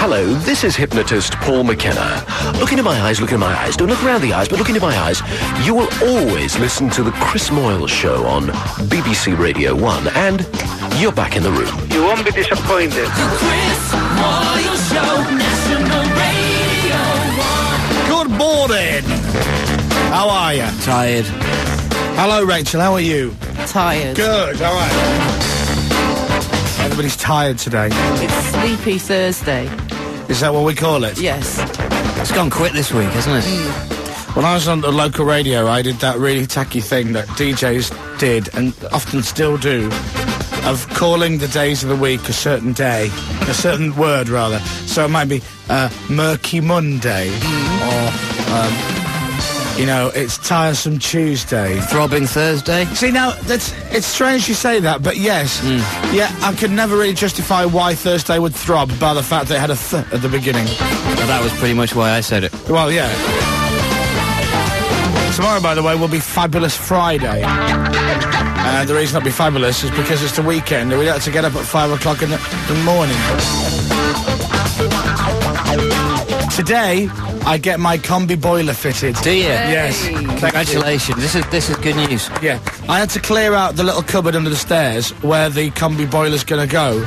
Hello, this is hypnotist Paul McKenna. Look into my eyes, look into my eyes. Don't look around the eyes, but look into my eyes. You will always listen to the Chris Moyle Show on BBC Radio 1, and you're back in the room. You won't be disappointed. The Chris Moyle Show, National Radio 1. Good morning. How are you? Tired. Hello, Rachel. How are you? Tired. Good. All right. Everybody's tired today. It's Sleepy Thursday. Is that what we call it? Yes. It's gone quick this week, hasn't it? When I was on the local radio, I did that really tacky thing that DJs did, and often still do, of calling the days of the week a certain day, a certain word, rather. So it might be Murky Monday, or, you know, it's Tiresome Tuesday. Throbbing Thursday. See, now, it's strange you say that, but yes. Yeah, I could never really justify why Thursday would throb by the fact that it had a th at the beginning. Well, that was pretty much why I said it. Well, yeah. Tomorrow, by the way, will be Fabulous Friday. The reason it'll be fabulous is because it's the weekend and we have to get up at 5 o'clock in the morning. Today, I get my combi boiler fitted. Do you? Yes. Congratulations. This is good news. Yeah. I had to clear out the little cupboard under the stairs where the combi boiler's going to go.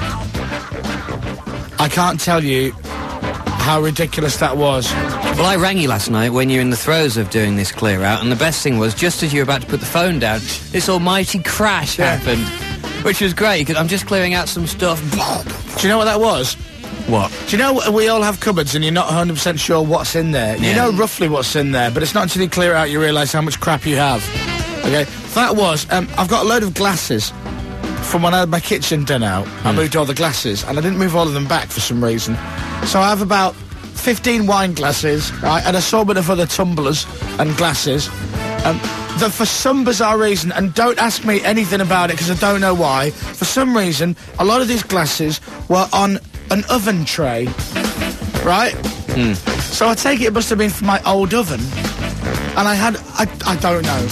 I can't tell you how ridiculous that was. Well, I rang you last night when you're in the throes of doing this clear out, and the best thing was, just as you were about to put the phone down, this almighty crash happened, which was great, because I'm just clearing out some stuff. Do you know what that was? What? Do you know we all have cupboards and you're not 100% sure what's in there? Yeah. You know roughly what's in there, but it's not until you clear it out you realise how much crap you have. Okay? That was, I've got a load of glasses from when I had my kitchen done out. I moved all the glasses, and I didn't move all of them back for some reason. So I have about 15 wine glasses, right, and an assortment of other tumblers and glasses. That for some bizarre reason, and don't ask me anything about it because I don't know why, for some reason, a lot of these glasses were on an oven tray, right? So I take it must have been from my old oven, and I don't know.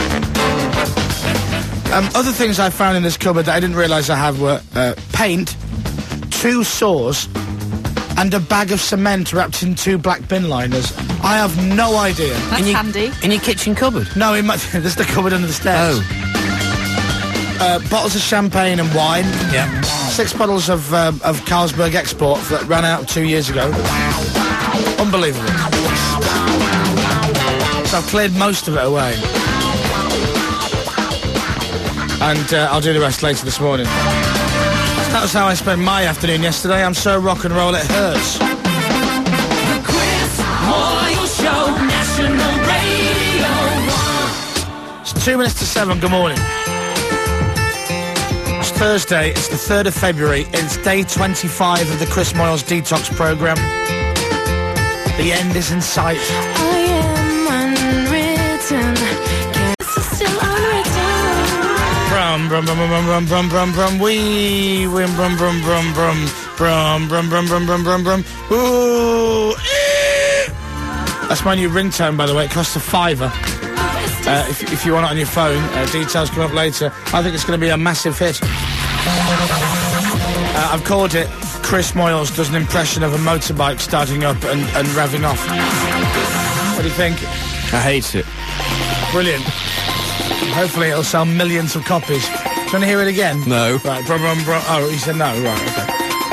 Other things I found in this cupboard that I didn't realise I had were paint, 2 saws, and a bag of cement wrapped in 2 black bin liners. I have no idea. That's handy. In your kitchen cupboard? No, there's the cupboard under the stairs. Oh. Bottles of champagne and wine. Yeah. 6 bottles of Carlsberg Export that ran out 2 years ago. Unbelievable. So I've cleared most of it away. And I'll do the rest later this morning. That was how I spent my afternoon yesterday. I'm so rock and roll it hurts. The Chris Moyle Show, National Radio 1. It's 2 minutes to 7. Good morning. It's Thursday. It's the 3rd of February. It's day 25 of the Chris Moyles Detox Programme. The end is in sight. I am unwritten. Guess it's still unwritten. Brum, brum, brum, brum, brum, brum, brum, brum, wee, wim, brum, brum, brum, brum, brum, brum, brum, brum, brum, brum, brum, ooh, eh. That's my new ringtone, by the way. It costs £5. If you want it on your phone, details come up later. I think it's going to be a massive hit. I've called it Chris Moyles does an impression of a motorbike starting up and revving off. What do you think? I hate it. Brilliant. Hopefully it'll sell millions of copies. Do you want to hear it again? No. Right, brum, brum, brum. Oh, he said no. Right, okay.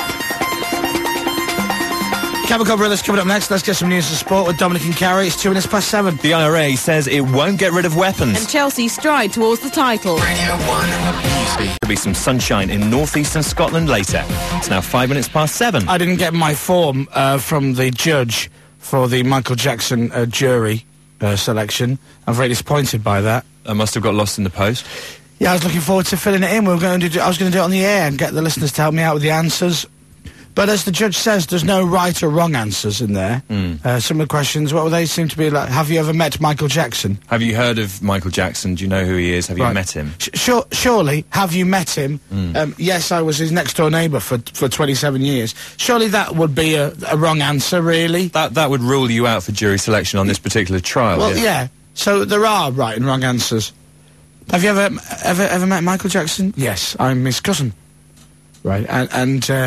Chemical Brothers coming up next. Let's get some news of sport with Dominic and Carrie. It's 2 minutes past 7. The IRA says it won't get rid of weapons. And Chelsea stride towards the title. Radio 1. There'll be some sunshine in northeastern Scotland later. It's now 5 minutes past 7. I didn't get my form from the judge for the Michael Jackson jury selection. I'm very disappointed by that. I must have got lost in the post. Yeah, I was looking forward to filling it in. I was going to do it on the air and get the listeners to help me out with the answers. But as the judge says, there's no right or wrong answers in there. Some of the questions, what would they seem to be like? Have you ever met Michael Jackson? Have you heard of Michael Jackson? Do you know who he is? Have you met him? Surely, have you met him? Yes, I was his next-door neighbour for 27 years. Surely that would be a wrong answer, really? That would rule you out for jury selection on this particular trial. Well, yeah. So there are right and wrong answers. Have you ever met Michael Jackson? Yes, I'm his cousin. Right, and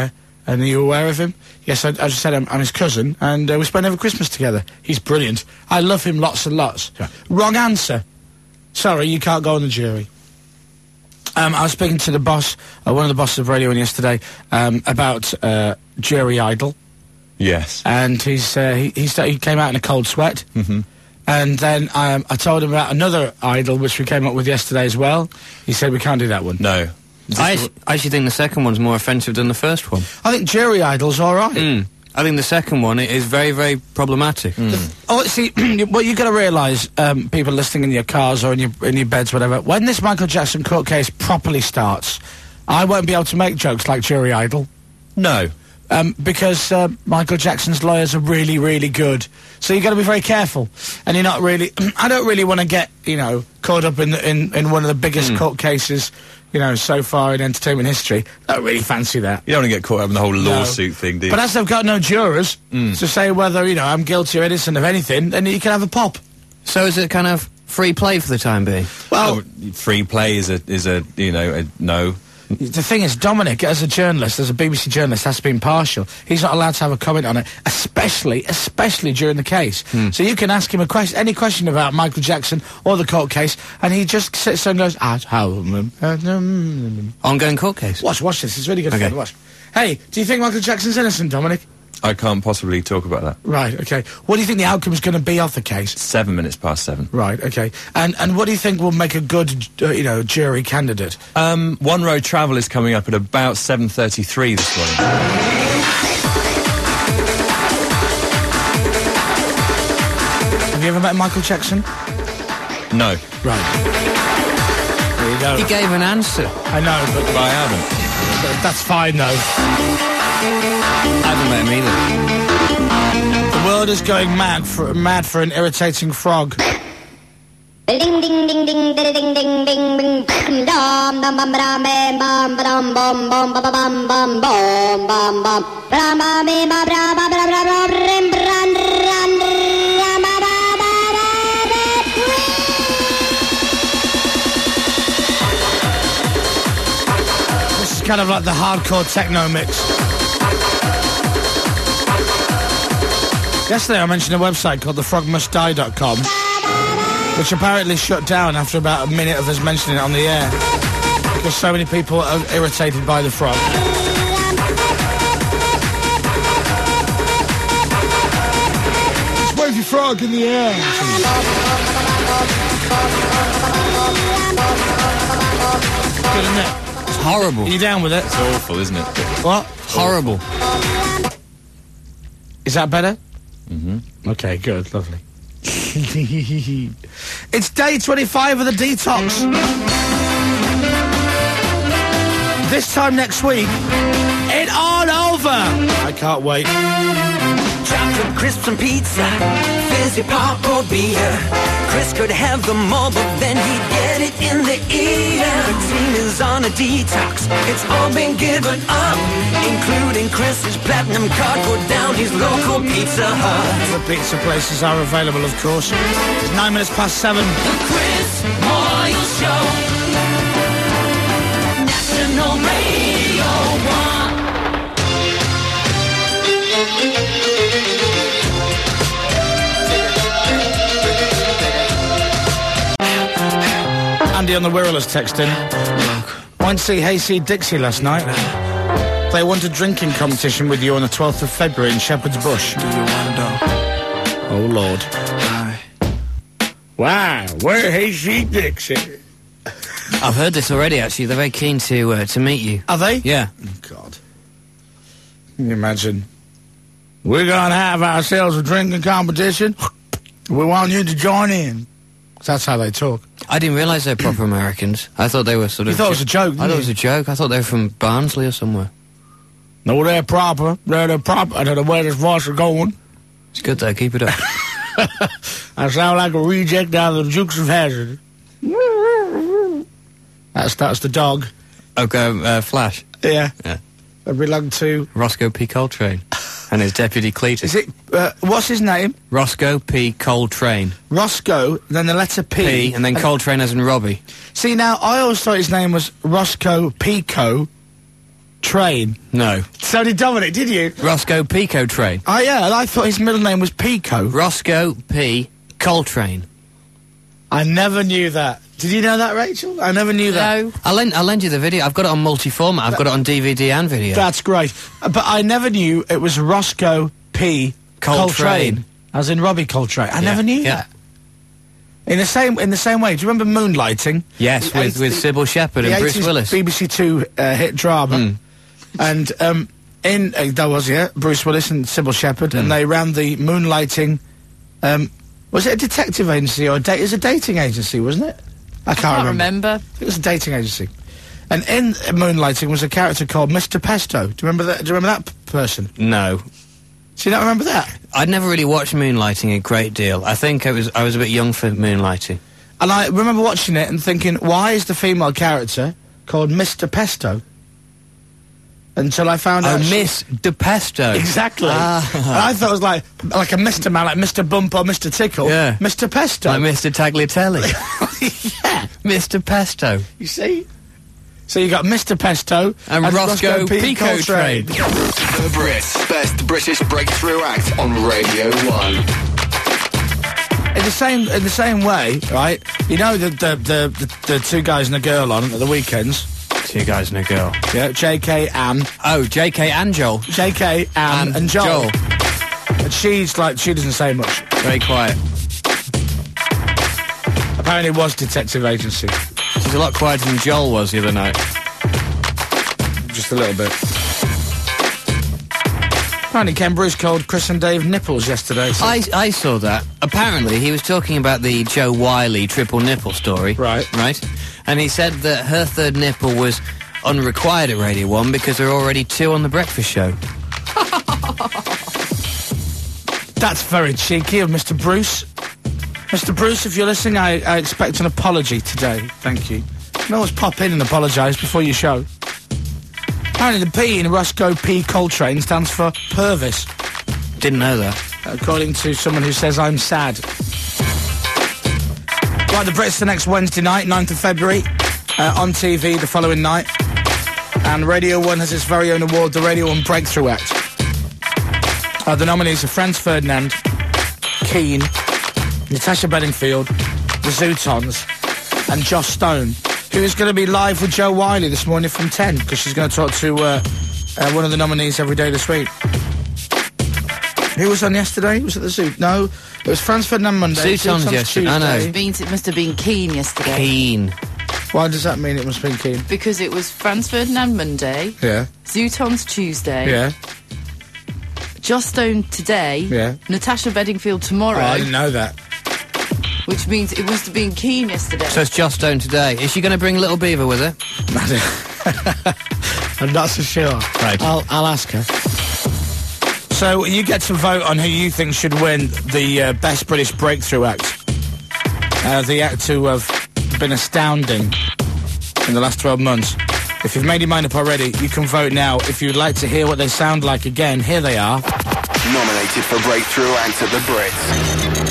And are you aware of him? Yes, I just said I'm his cousin, and we spend every Christmas together. He's brilliant. I love him lots and lots. Wrong answer. Sorry, you can't go on the jury. I was speaking to the boss, one of the bosses of Radio 1 yesterday, about Jury Idol. Yes. And he came out in a cold sweat. Mm-hmm. And then I told him about another idol, which we came up with yesterday as well. He said we can't do that one. No. I actually think the second one's more offensive than the first one. I think Jury Idol's all right. I think the second one is very, very problematic. See, what you got to realise, people listening in your cars or in your beds, whatever, when this Michael Jackson court case properly starts, I won't be able to make jokes like Jury Idol. No. Because Michael Jackson's lawyers are really, really good. So you've got to be very careful. And you're not really... I don't really want to get, caught up in one of the biggest court cases, so far in entertainment history. I don't really fancy that. You don't want to get caught up in the whole lawsuit thing, do you? But as they've got no jurors to say whether, I'm guilty or innocent of anything, then you can have a pop. So is it kind of free play for the time being? Well... free play is a no. The thing is, Dominic, as a journalist, as a BBC journalist, has to be impartial. He's not allowed to have a comment on it, especially during the case. So you can ask him any question about Michael Jackson or the court case, and he just sits there and goes, ongoing court case. Watch this. It's really good fun. Watch. Hey, do you think Michael Jackson's innocent, Dominic? I can't possibly talk about that. Right, okay. What do you think the outcome is going to be of the case? 7 minutes past 7. Right, okay. And what do you think will make a good, jury candidate? One Road Travel is coming up at about 7:33 this morning. Have you ever met Michael Jackson? No. Right. There you go. He gave an answer. I know, but I haven't. That's fine, though. I haven't met him either. The world is going mad for an irritating frog. Ding ding ding ding ding ding ding ding ding dum dum bum bum bum bum bum bum bum bum bum bum bum bum bum This is kind of like the hardcore techno mix. Yesterday I mentioned a website called thefrogmustdie.com, which apparently shut down after about a minute of us mentioning it on the air, because so many people are irritated by the frog. Just wave your frog in the air. Good, isn't it? It's horrible. Are you down with it? It's awful, isn't it? What? Horrible. Is that better? Mm-hmm. Okay, good, lovely. It's day 25 of the detox. This time next week, it's all over. I can't wait. Chocolate crisps and pizza, fizzy pop or beer. Chris could have them all, but then he'd get it in the ear. The team is on a detox, it's all been given up, including Chris's platinum card for down his local Pizza Hut. The pizza places are available, of course. It's 9 minutes past 7. The Chris Moyle Show, National Radio 1. Andy on the Wirreless texting. Went to see Hayseed Dixie last night. They won a drinking competition with you on the 12th of February in Shepherd's Bush. Oh, Lord. Wow, we're Hayseed Dixie. I've heard this already, actually. They're very keen to meet you. Are they? Yeah. Oh, God. Can you imagine? We're going to have ourselves a drinking competition. We want you to join in. That's how they talk. I didn't realise they're proper Americans. I thought they were sort of... You thought it was a joke, I thought it was a joke. I thought they were from Barnsley or somewhere. No, they're proper. They're proper. I don't know where this voice is going. It's good, though. Keep it up. I sound like a reject out of the Dukes of Hazzard. That's the dog. Okay, Flash. Yeah. Yeah. They belong to... Roscoe P. Coltrane. And his deputy Cletus. Is it... what's his name? Roscoe P. Coltrane. Roscoe, then the letter P. P, and then Coltrane as in Robbie. See, now, I always thought his name was Roscoe Pico. Train. No. So did Dominic, did you? Roscoe Pico Train. Oh, yeah, and I thought his middle name was Pico. Roscoe P. Coltrane. I never knew that. Did you know that, Rachel? I never knew that. No. I'll lend you the video. I've got it on multi-format. I've got it on DVD and video. That's great. But I never knew it was Roscoe P. Coltrane. As in Robbie Coltrane. I never knew that. In the same way, do you remember Moonlighting? Yes, with Sybil Shepherd and Bruce 80s Willis. BBC Two hit drama. And that was Bruce Willis and Sybil Shepherd, and they ran the Moonlighting. Was it a detective agency or it was a dating agency, wasn't it? I can't remember. It was a dating agency. And in Moonlighting was a character called Mr. Pesto. Do you remember that? Do you remember that person? No. Do you not remember that? I'd never really watched Moonlighting a great deal. I think I was a bit young for Moonlighting. And I remember watching it and thinking, why is the female character called Mr. Pesto? Until I found out... Oh, Miss De Pesto. Exactly. And I thought it was like a Mr. Man, like Mr. Bump or Mr. Tickle. Yeah. Mr. Pesto. Like Mr. Tagliatelle. Yeah. Mr. Pesto. You see? So you got Mr. Pesto and Roscoe P. Coltrane. The Brits' best British breakthrough act on Radio 1. In the same way, right? You know the two guys and a girl on at the weekends. Two guys and a girl. Yeah, J.K. Anne. Oh, J.K. and Joel. J.K. Anne and Joel. And she doesn't say much. Very quiet. Apparently it was detective agency. She's a lot quieter than Joel was the other night. Just a little bit. Apparently Ken Bruce called Chris and Dave nipples yesterday. So. I saw that. Apparently he was talking about the Joe Wiley triple nipple story. Right. And he said that her third nipple was unrequired at Radio 1 because there are already two on The Breakfast Show. That's very cheeky of Mr. Bruce. Mr. Bruce, if you're listening, I expect an apology today. Thank you. You can always pop in and apologise before your show. Apparently the P in Roscoe P. Coltrane stands for Purvis. Didn't know that. According to someone who says I'm sad. Right, the Brits the next Wednesday night, 9th of February, on TV the following night. And Radio 1 has its very own award, the Radio 1 Breakthrough Act. The nominees are Franz Ferdinand, Keane, Natasha Bedingfield, the Zootons, and Joss Stone, who is going to be live with Joe Wiley this morning from 10, because she's going to talk to one of the nominees every day this week. Who was on yesterday? Was it the Zoo? No, it was Franz Ferdinand Monday. Zootons yesterday. I know. Means it must have been Keane yesterday. Keane. Why does that mean it must have been Keane? Because it was Franz Ferdinand Monday. Yeah. Zootons Tuesday. Yeah. Joss Stone today. Yeah. Natasha Bedingfield tomorrow. Oh, I didn't know that. Which means it must have been Keane yesterday. So it's Joss Stone today. Is she going to bring Little Beaver with her? I'm not so sure. Right. I'll ask her. So you get to vote on who you think should win the Best British Breakthrough Act. The act to have been astounding in the last 12 months. If you've made your mind up already, you can vote now. If you'd like to hear what they sound like again, here they are. Nominated for Breakthrough Act at the Brits.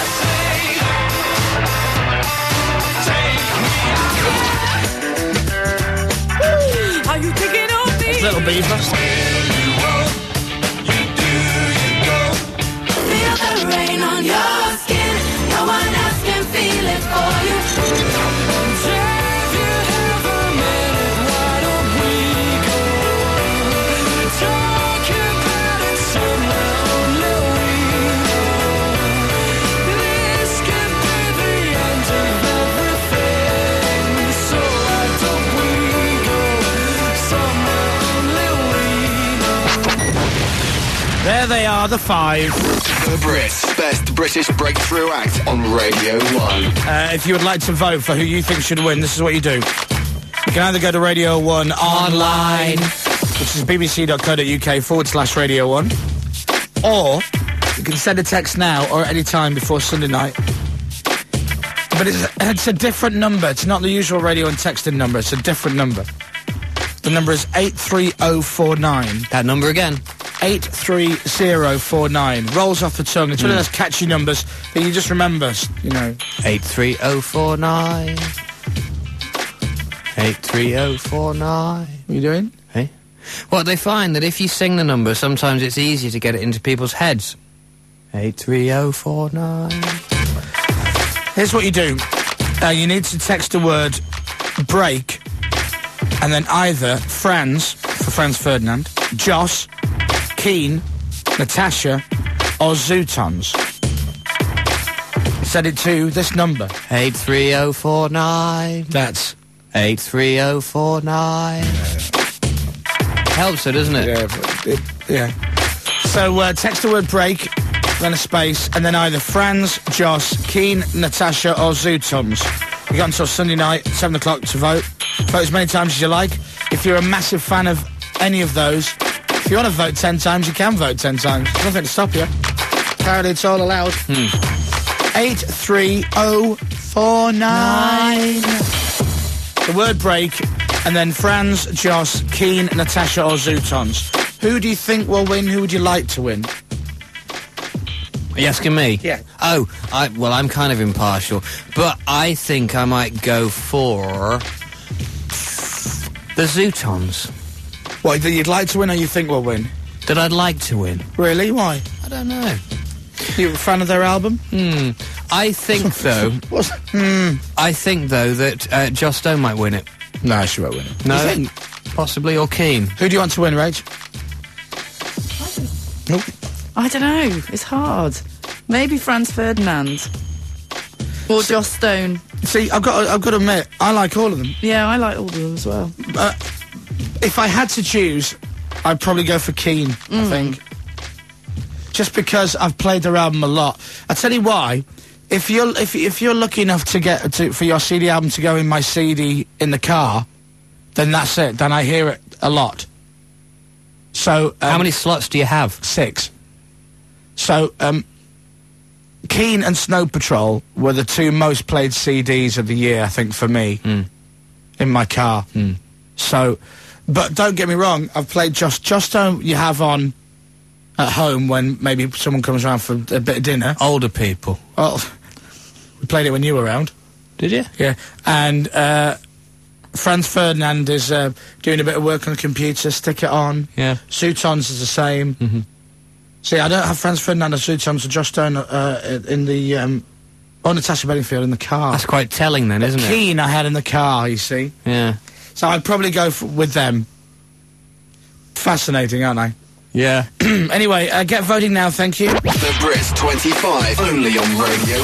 Are you thinking of me? Little Beaver. Feel the rain on your skin. No one else can feel it for you. There they are, the five. The Brits' best British breakthrough act on Radio 1. If you would like to vote for who you think should win, this is what you do. You can either go to Radio 1 online, which is bbc.co.uk/Radio 1, or you can send a text now or at any time before Sunday night. But it's a different number. It's not the usual radio and texting number. It's a different number. The number is 83049. That number again. 83049. Rolls off the tongue. It's one of those catchy numbers that you just remember, you know. 83049. 83049. What are you doing? Hey? Well, they find that if you sing the number, sometimes it's easier to get it into people's heads. 83049. Here's what you do. You need to text the word break, and then either Franz, for Franz Ferdinand, Joss, Keen, Natasha, or Zootons. Send it to this number. 83049. That's 83049. Helps it, doesn't it? Yeah. So text the word break, then a space, and then either Franz, Joss, Keen, Natasha, or Zootons. You got until Sunday night, 7 o'clock to vote. Vote as many times as you like. If you're a massive fan of any of those, if you want to vote 10 times, you can vote 10 times. There's nothing to stop you. Apparently it's all allowed. 83049. The word break, and then Franz, Joss, Keen, Natasha, or Zootons. Who do you think will win? Who would you like to win? Are you asking me? Yeah. Oh, well, I'm kind of impartial, but I think I might go for the Zootons. What, that you'd like to win or you think will win? That I'd like to win. Really? Why? I don't know. You a fan of their album? I think, though... I think, though, that Joss Stone might win it. No, she won't win it. No? You think? Possibly, or Keen. Who do you want to win, Rach? Nope. I don't know. It's hard. Maybe Franz Ferdinand. Or Joss Stone. See, I've got to admit, I like all of them. Yeah, I like all of them as well. If I had to choose, I'd probably go for Keen, I think. Just because I've played their album a lot. I tell you why. If you're lucky enough to get for your CD album to go in my CD in the car, then that's it. Then I hear it a lot. So how many slots do you have? 6. So Keen and Snow Patrol were the 2 most played CDs of the year, I think, for me in my car. So, but don't get me wrong, I've played Just Don't you have on at home when maybe someone comes around for a bit of dinner. Older people. Well, we played it when you were around. Did you? Yeah. And Franz Ferdinand is doing a bit of work on the computer, stick it on. Yeah. Zootons is the same. See, I don't have Franz Ferdinand or Zootons or Joss Stone in the, or Natasha Bedingfield in the car. That's quite telling then, isn't it? Keen I had in the car, you see. Yeah. So I'd probably go with them. Fascinating, aren't I? Yeah. Anyway, get voting now, thank you. The Brits 25, only on Radio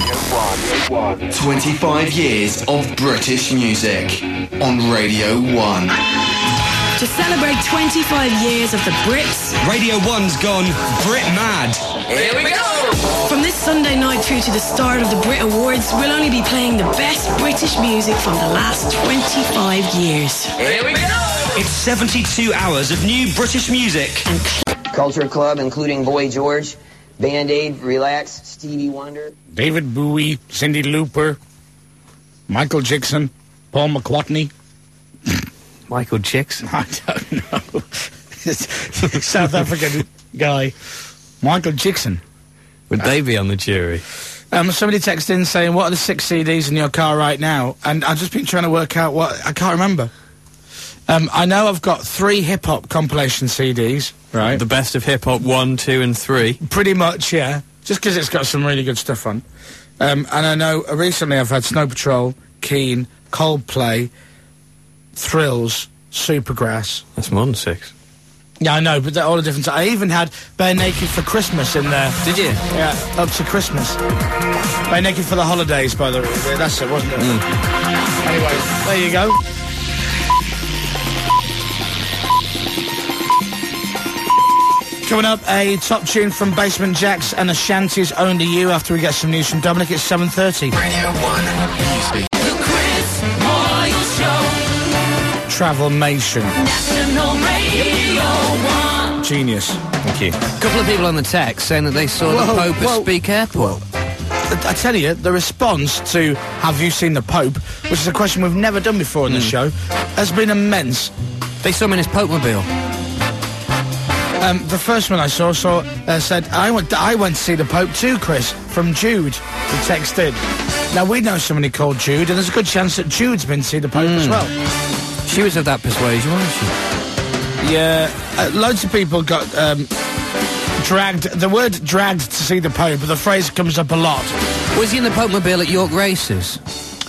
1. 25 years of British music on Radio 1. To celebrate 25 years of the Brits, Radio 1's gone Brit mad. Here we go! From this Sunday night through to the start of the Brit Awards, we'll only be playing the best British music from the last 25 years. Here we go! It's 72 hours of new British music. Culture Club, including Boy George, Band-Aid, Relax, Stevie Wonder, David Bowie, Cyndi Lauper, Michael Jackson, Paul McCartney. Michael Jackson? I don't know. South African guy. Michael Jackson. Would they be on the jury? Somebody texted in saying, what are the 6 CDs in your car right now? And I've just been trying to work out what... I can't remember. I know I've got 3 hip-hop compilation CDs, right? The best of hip-hop 1, 2 and 3? Pretty much, yeah. Just because it's got some really good stuff on. And I know recently I've had Snow Patrol, Keen, Coldplay, Thrills, Supergrass. That's more than 6. Yeah, I know, but they're all a different... I even had Bare Naked for Christmas in there. Did you? Yeah, up to Christmas. Bare Naked for the Holidays, by the way. That's it, wasn't it? Anyway, there you go. Coming up, a top tune from Basement Jaxx and Ashanti's Only You after we get some news from Dominic. It's 7:30. Radio 1. Music. The Chris Moyle Show. Travelmation. National Radio 1. Genius. Thank you. A couple of people on the text saying that they saw the Pope at Speke Airport. I tell you, the response to have you seen the Pope, which is a question we've never done before in the show, has been immense. They saw him in his Pope-mobile. The first one I saw said, I went to see the Pope too, Chris, from Jude, who texted. Now, we know somebody called Jude, and there's a good chance that Jude's been to see the Pope as well. She was of that persuasion, wasn't she? Yeah, loads of people got dragged. The word dragged to see the Pope, but the phrase comes up a lot. Was he in the Pope Mobile at York Races?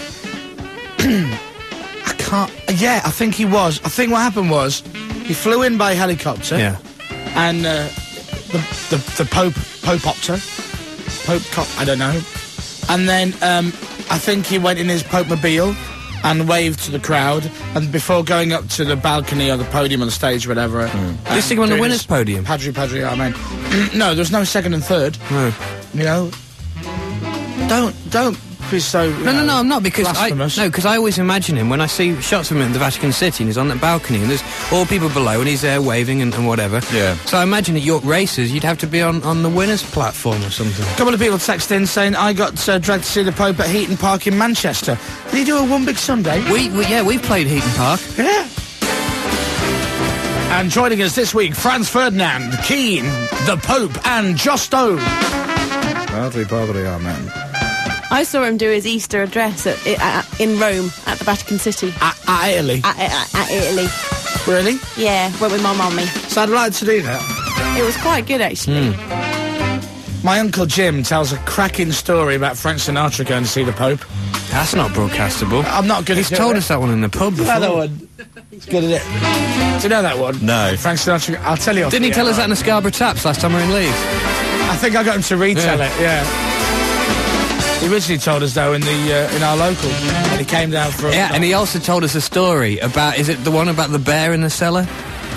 Yeah, I think he was. I think what happened was he flew in by helicopter. Yeah. And the Pope-opter, I don't know. And then I think he went in his Pope Mobile and waved to the crowd, and before going up to the balcony or the podium on the stage or whatever. Did he sing on the winner's podium? Padre, amen. No, there was no second and third. No. You know? Don't be so No, I'm not, because blasphemous. because I always imagine him when I see shots of him at the Vatican City and he's on that balcony and there's all people below and he's there waving and whatever. Yeah. So I imagine at York Races you'd have to be on the winner's platform or something. A couple of people text in saying, I got dragged to see the Pope at Heaton Park in Manchester. Did he do a One Big Sunday? We've played Heaton Park. Yeah. And joining us this week, Franz Ferdinand, Keane, the Pope, and Justo. Amen. I saw him do his Easter address in Rome at the Vatican City. At Italy? At Italy. Really? Yeah, went with my mummy. So I'd like to do that. It was quite good, actually. My Uncle Jim tells a cracking story about Frank Sinatra going to see the Pope. That's not broadcastable. I'm not good at it. He's told us that one in the pub before. That one. He's good at it. Do you know that one? No. Frank Sinatra, I'll tell you. Didn't he tell us that in the Scarborough Taps last time we were in Leeds? I think I got him to retell it, yeah. He originally told us, though, in our local, and he came down for... Yeah, and he also told us a story about... Is it the one about the bear in the cellar?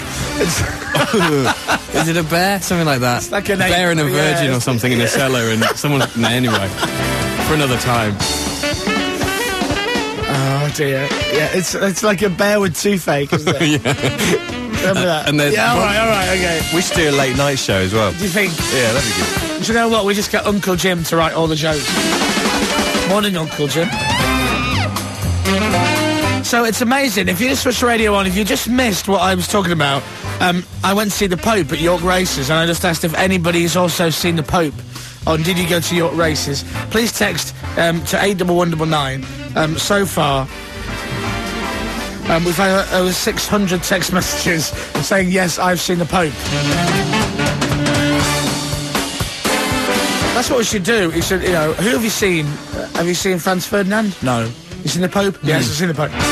Is it a bear? Something like that. It's like a bear and a virgin or something in a cellar, and someone... No, anyway. For another time. Oh, dear. Yeah, it's like a bear with toothache, isn't it? Yeah. Remember that? And there's all right, okay. We should do a late night show as well. Do you think? Yeah, that'd be good. Do you know what? We just get Uncle Jim to write all the jokes. Morning, Uncle Jim. So it's amazing. If you just switch the radio on, if you just missed what I was talking about, I went to see the Pope at York Races, and I just asked if anybody's also seen the Pope. Or did you go to York Races? Please text to 81199. So far, we've had over 600 text messages saying, yes, I've seen the Pope. That's what we should do. You should, who have you seen? Have you seen Franz Ferdinand? No. You seen the Pope? Yes, I've seen the Pope.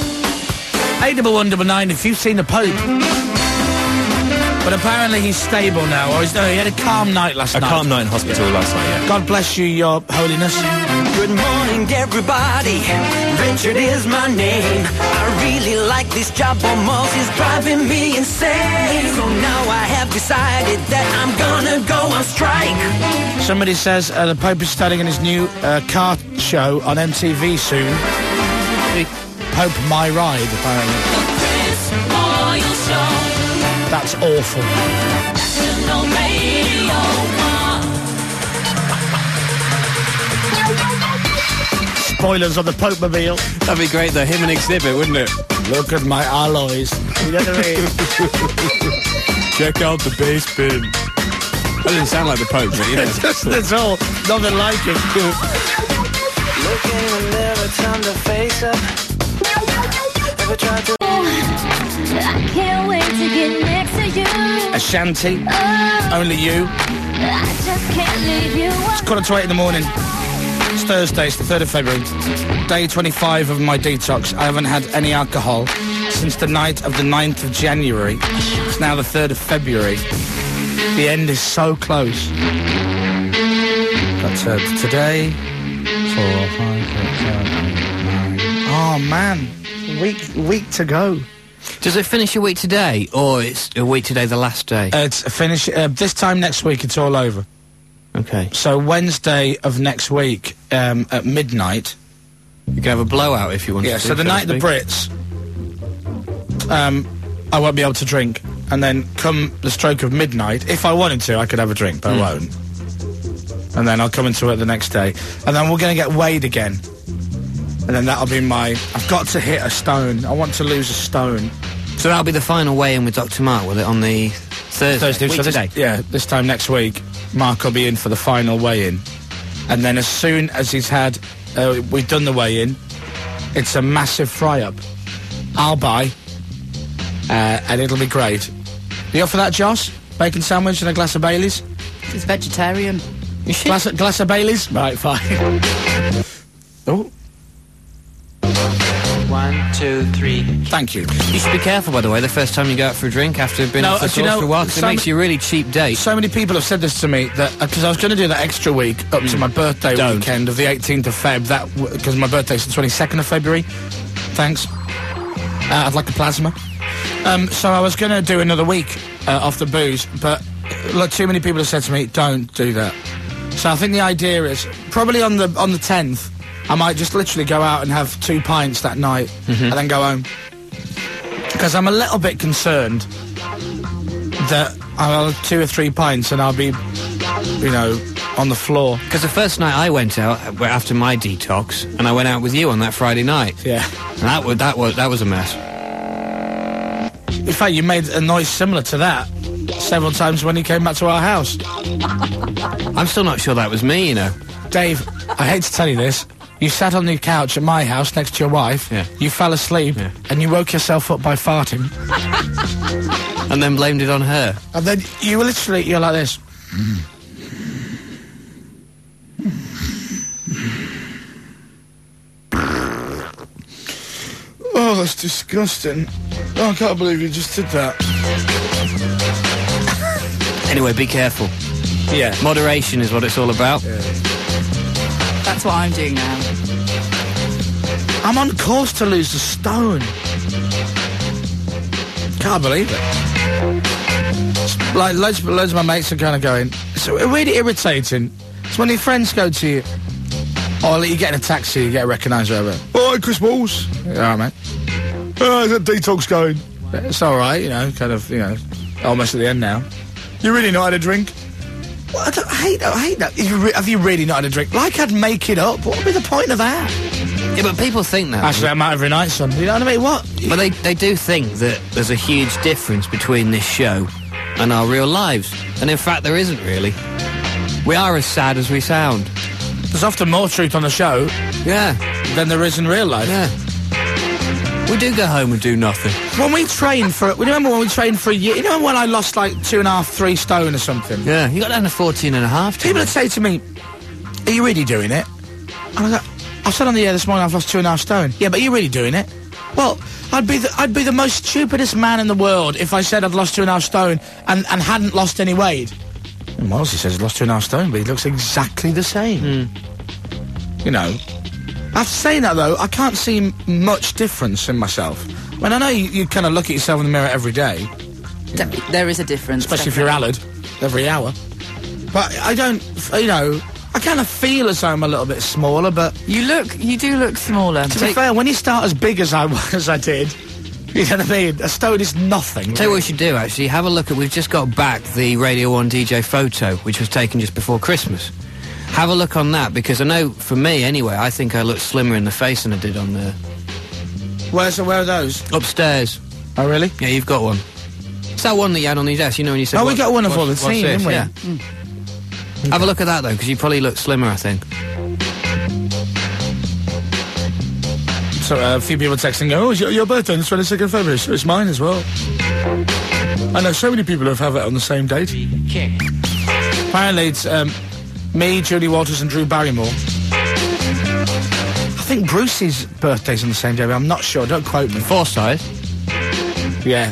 81199 if you've seen the Pope. But apparently he's stable now, or he had a calm night last night. A calm night in hospital last night, yeah. God bless you, Your Holiness. Good morning, everybody. Richard is my name. I really like this job almost. It's driving me insane. So now I have decided that I'm gonna go on strike. Somebody says the Pope is starting in his new car show on MTV soon. Pope My Ride, apparently. The Chris Moyle Show. That's awful. National Radio 1. Spoilers on the Pope Mobile. That'd be great, though. Him and Exhibit, wouldn't it? Look at my alloys. You know what I mean? Check out the bass bin. That doesn't sound like the Pope, but you know. That's all. Nothing like it. Look in the mirror, time to face up. Ever tried to... I can't wait to get next to you. Ashanti. Only You. I just can't leave you. It's 7:45 in the morning. It's Thursday, it's the 3rd of February. Day 25 of my detox. I haven't had any alcohol since the night of the 9th of January. It's now the 3rd of February. The end is so close. But today... 4, 5, 6, 7, 8, 9... Oh, man. Week to go. Does it finish a week today, or it's a week today, the last day? It's finish this time next week. It's all over. Okay. So Wednesday of next week at midnight. You can have a blowout if you want. Yeah. to So the night of the Brits, I won't be able to drink, and then come the stroke of midnight, if I wanted to, I could have a drink, but I won't. And then I'll come into it the next day, and then we're going to get weighed again. And then that'll be I've got to hit a stone. I want to lose a stone. So that'll be the final weigh-in with Dr. Mark, will it, on the Thursday? So today? This time next week, Mark will be in for the final weigh-in. And then as soon as he's had, we've done the weigh-in, it's a massive fry-up. I'll buy and it'll be great. You up for that, Joss? Bacon sandwich and a glass of Baileys? He's vegetarian. Glass of Baileys? Right, fine. Oh. 1, 2, 3. Thank you. You should be careful, by the way, the first time you go out for a drink after being off the sauce for a while, because it makes you a really cheap date. So many people have said this to me, that because I was going to do that extra week up to my birthday weekend of the 18th of Feb, because my birthday's the 22nd of February. Thanks. I'd like a plasma. So I was going to do another week off the booze, but look, too many people have said to me, don't do that. So I think the idea is, probably on the 10th, I might just literally go out and have 2 pints that night and then go home. Because I'm a little bit concerned that I'll have 2 or 3 pints and I'll be, you know, on the floor. Because the first night I went out after my detox, and I went out with you on that Friday night. Yeah. And that was a mess. In fact, you made a noise similar to that several times when you came back to our house. I'm still not sure that was me, you know. Dave, I hate to tell you this. You sat on the couch at my house next to your wife, you fell asleep, and you woke yourself up by farting. And then blamed it on her. And then you were literally, you're like this. Oh, that's disgusting. Oh, I can't believe you just did that. Anyway, be careful. Yeah. Moderation is what it's all about. Yeah. That's what I'm doing now. I'm on course to lose a stone. Can't believe it. Like, loads of my mates are kind of going, it's really irritating. It's when your friends go to you, or you get in a taxi, you get a recogniser over. Oh, hi, Chris Balls. Yeah, all right, mate. Oh, how's that detox going? It's all right, you know, kind of, you know, almost at the end now. You really not had a drink? Well, I hate that. Have you really not had a drink? Like I'd make it up. What would be the point of that? Yeah, but people think that. Actually, I'm out every night, son. You know what I mean? What? But they do think that there's a huge difference between this show and our real lives. And in fact, there isn't really. We are as sad as we sound. There's often more truth on the show than there is in real life. Yeah. We do go home and do nothing. When we train for... We remember when we trained for a year? You know when I lost like 2.5, 3 stone or something? Yeah, you got down to 14.5. People would say to me, are you really doing it? And I go, I said on the air this morning I've lost 2.5 stone. Yeah, but are you really doing it? Well, I'd be the most stupidest man in the world if I said I'd lost 2.5 stone and hadn't lost any weight. And Miles, he says he's lost 2.5 stone, but he looks exactly the same. You know... After saying that, though, I can't see much difference in myself. When I know you kind of look at yourself in the mirror every day. There is a difference. Especially if you're Allard, every hour. But I don't, you know, I kind of feel as though I'm a little bit smaller, but... You do look smaller. To be fair, when you start as big as I did, you know what I mean? A stone is nothing. Tell you what we should do, actually. Have a look at... We've just got back the Radio 1 DJ photo, which was taken just before Christmas. Have a look on that, because I know, for me anyway, I think I look slimmer in the face than I did on the... Where are those? Upstairs. Oh, really? Yeah, you've got one. It's that one that you had on your desk, you know, when you said... Oh, we got one of all the team, didn't we? Yeah. Have a look at that, though, because you probably look slimmer, I think. So, a few people texting, oh, it's your birthday on the 22nd of February, so it's mine as well. I know so many people who have it on the same date. Apparently, it's, me, Julie Walters and Drew Barrymore. I think Bruce's birthday's on the same day, but I'm not sure. Don't quote me. Forsyth? Yeah.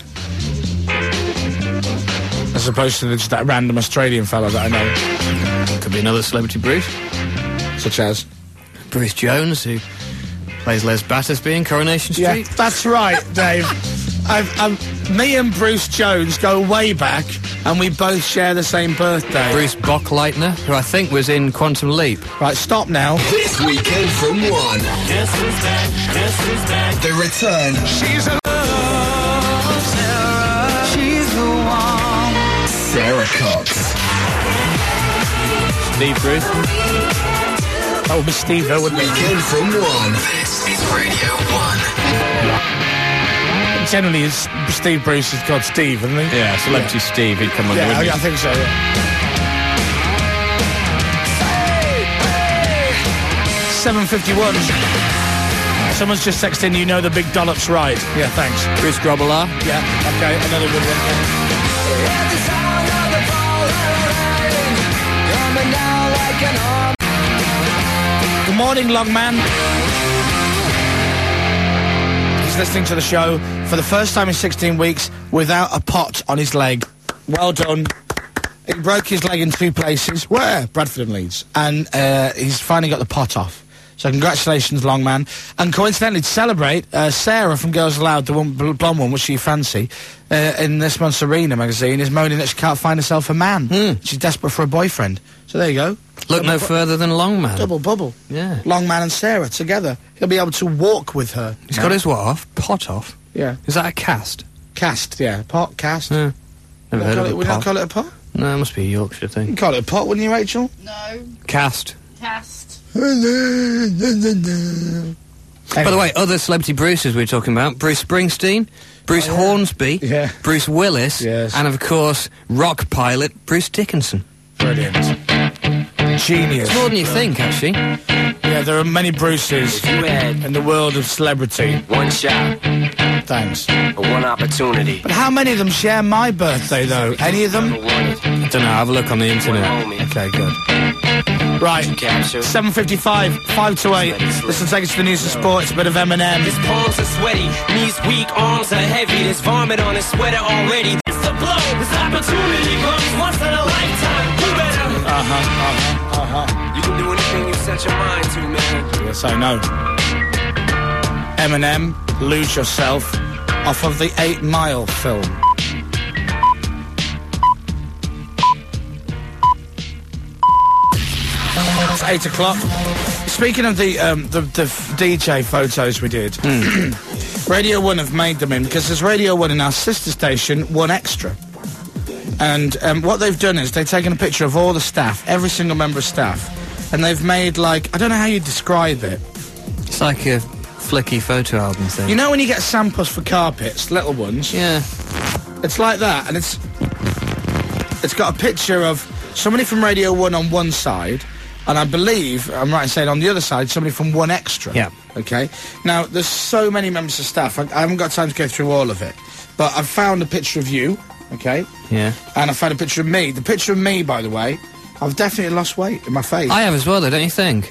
As opposed to just that random Australian fella that I know. Could be another celebrity Bruce. Such as? Bruce Jones, who plays Les Battersby in Coronation Street. Yeah, that's right, Dave. Me and Bruce Jones go way back, and we both share the same birthday. Bruce Bockleitner, who I think was in Quantum Leap. Right, stop now. This weekend from 1. Guess who's back? Guess who's back? The return. She's a Sarah. She's the one. Sarah Cox. Steve Bruce. That would be Steve, though, wouldn't it? Weekend from 1. This is Radio 1. Generally, Steve Bruce is called Steve, isn't he? Yeah, Celebrity Steve, he'd come on. Yeah, I think so, yeah. 7:51. Someone's just texted in, you know the Big Dollops ride. Yeah, thanks. Bruce Grobbelaar. Yeah, okay, another good one. Good morning, long man. He's listening to the show for the first time in 16 weeks without a pot on his leg. Well done. He broke his leg in 2 places. Where? Bradford and Leeds. And he's finally got the pot off. So congratulations, long man. And coincidentally, to celebrate, Sarah from Girls Aloud, the blonde one, which you fancy, in this month's Arena magazine, is moaning that she can't find herself a man. She's desperate for a boyfriend. So there you go. Look no further than Long Man. Double bubble. Yeah. Long man and Sarah together. He'll be able to walk with her. He's got his what off? Pot off? Yeah. Is that a cast? Cast, yeah. Pot, cast. Yeah. Never heard of a We don't pot. call it a pot? No, it must be a Yorkshire thing. You call it a pot, wouldn't you, Rachel? No. Cast. Cast. By the way, other celebrity Bruces we were talking about. Bruce Springsteen, Bruce Hornsby, Bruce Willis, and of course, rock pilot Bruce Dickinson. Brilliant. Genius. It's more than you think, actually. Yeah, there are many Bruces in the world of celebrity. One shot. Thanks. One opportunity. But how many of them share my birthday, though? Any of them? I don't know, have a look on the internet. Okay, good. Right, 7:55, 5 to 8. This will take us to the news and sport. It's a bit of Eminem. His palms are sweaty, knees weak, arms are heavy. There's vomit on his sweater already. It's a blow, this opportunity comes once in a lifetime. You better. You can do anything you set your mind to, man. Yes, I know. Eminem, Lose Yourself, off of the 8 Mile film. It's 8 o'clock. Speaking of the DJ photos we did, Radio 1 have made them in because there's Radio 1 in our sister station, 1 Extra. And what they've done is they've taken a picture of all the staff, every single member of staff, and they've made, like, I don't know how you describe it. It's like a flicky photo album thing. You know when you get samples for carpets, little ones? Yeah. It's like that, and it's got a picture of somebody from Radio 1 on one side, and I believe, I'm right in saying on the other side, somebody from 1 Extra. Yeah. Okay? Now, there's so many members of staff, I haven't got time to go through all of it, but I've found a picture of you, okay? Yeah. And I found a picture of me. The picture of me, by the way, I've definitely lost weight in my face. I have as well, though, don't you think?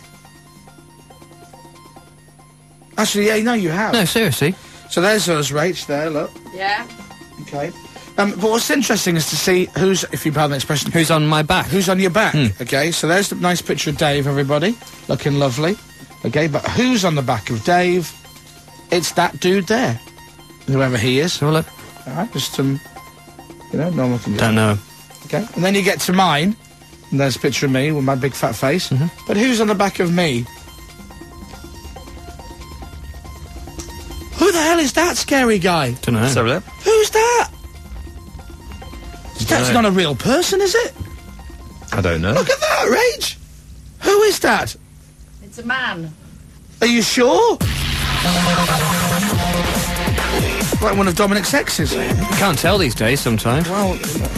Actually, yeah, no, you have. No, seriously. So there's us, Rach, there, look. Yeah. Okay. But what's interesting is to see who's, if you pardon the expression... Who's on my back. Who's on your back, okay? So there's the nice picture of Dave, everybody. Looking lovely. Okay, but who's on the back of Dave? It's that dude there. Whoever he is. Have a look. All right, just some, normal thing. Don't know. Okay, and then you get to mine, and there's a picture of me with my big fat face. But who's on the back of me? Who the hell is that scary guy? Don't know. So, Who's that? That's not a real person, is it? I don't know. Look at that, Rach! Who is that? It's a man. Are you sure? Like one of Dominic's exes. You can't tell these days sometimes. Well...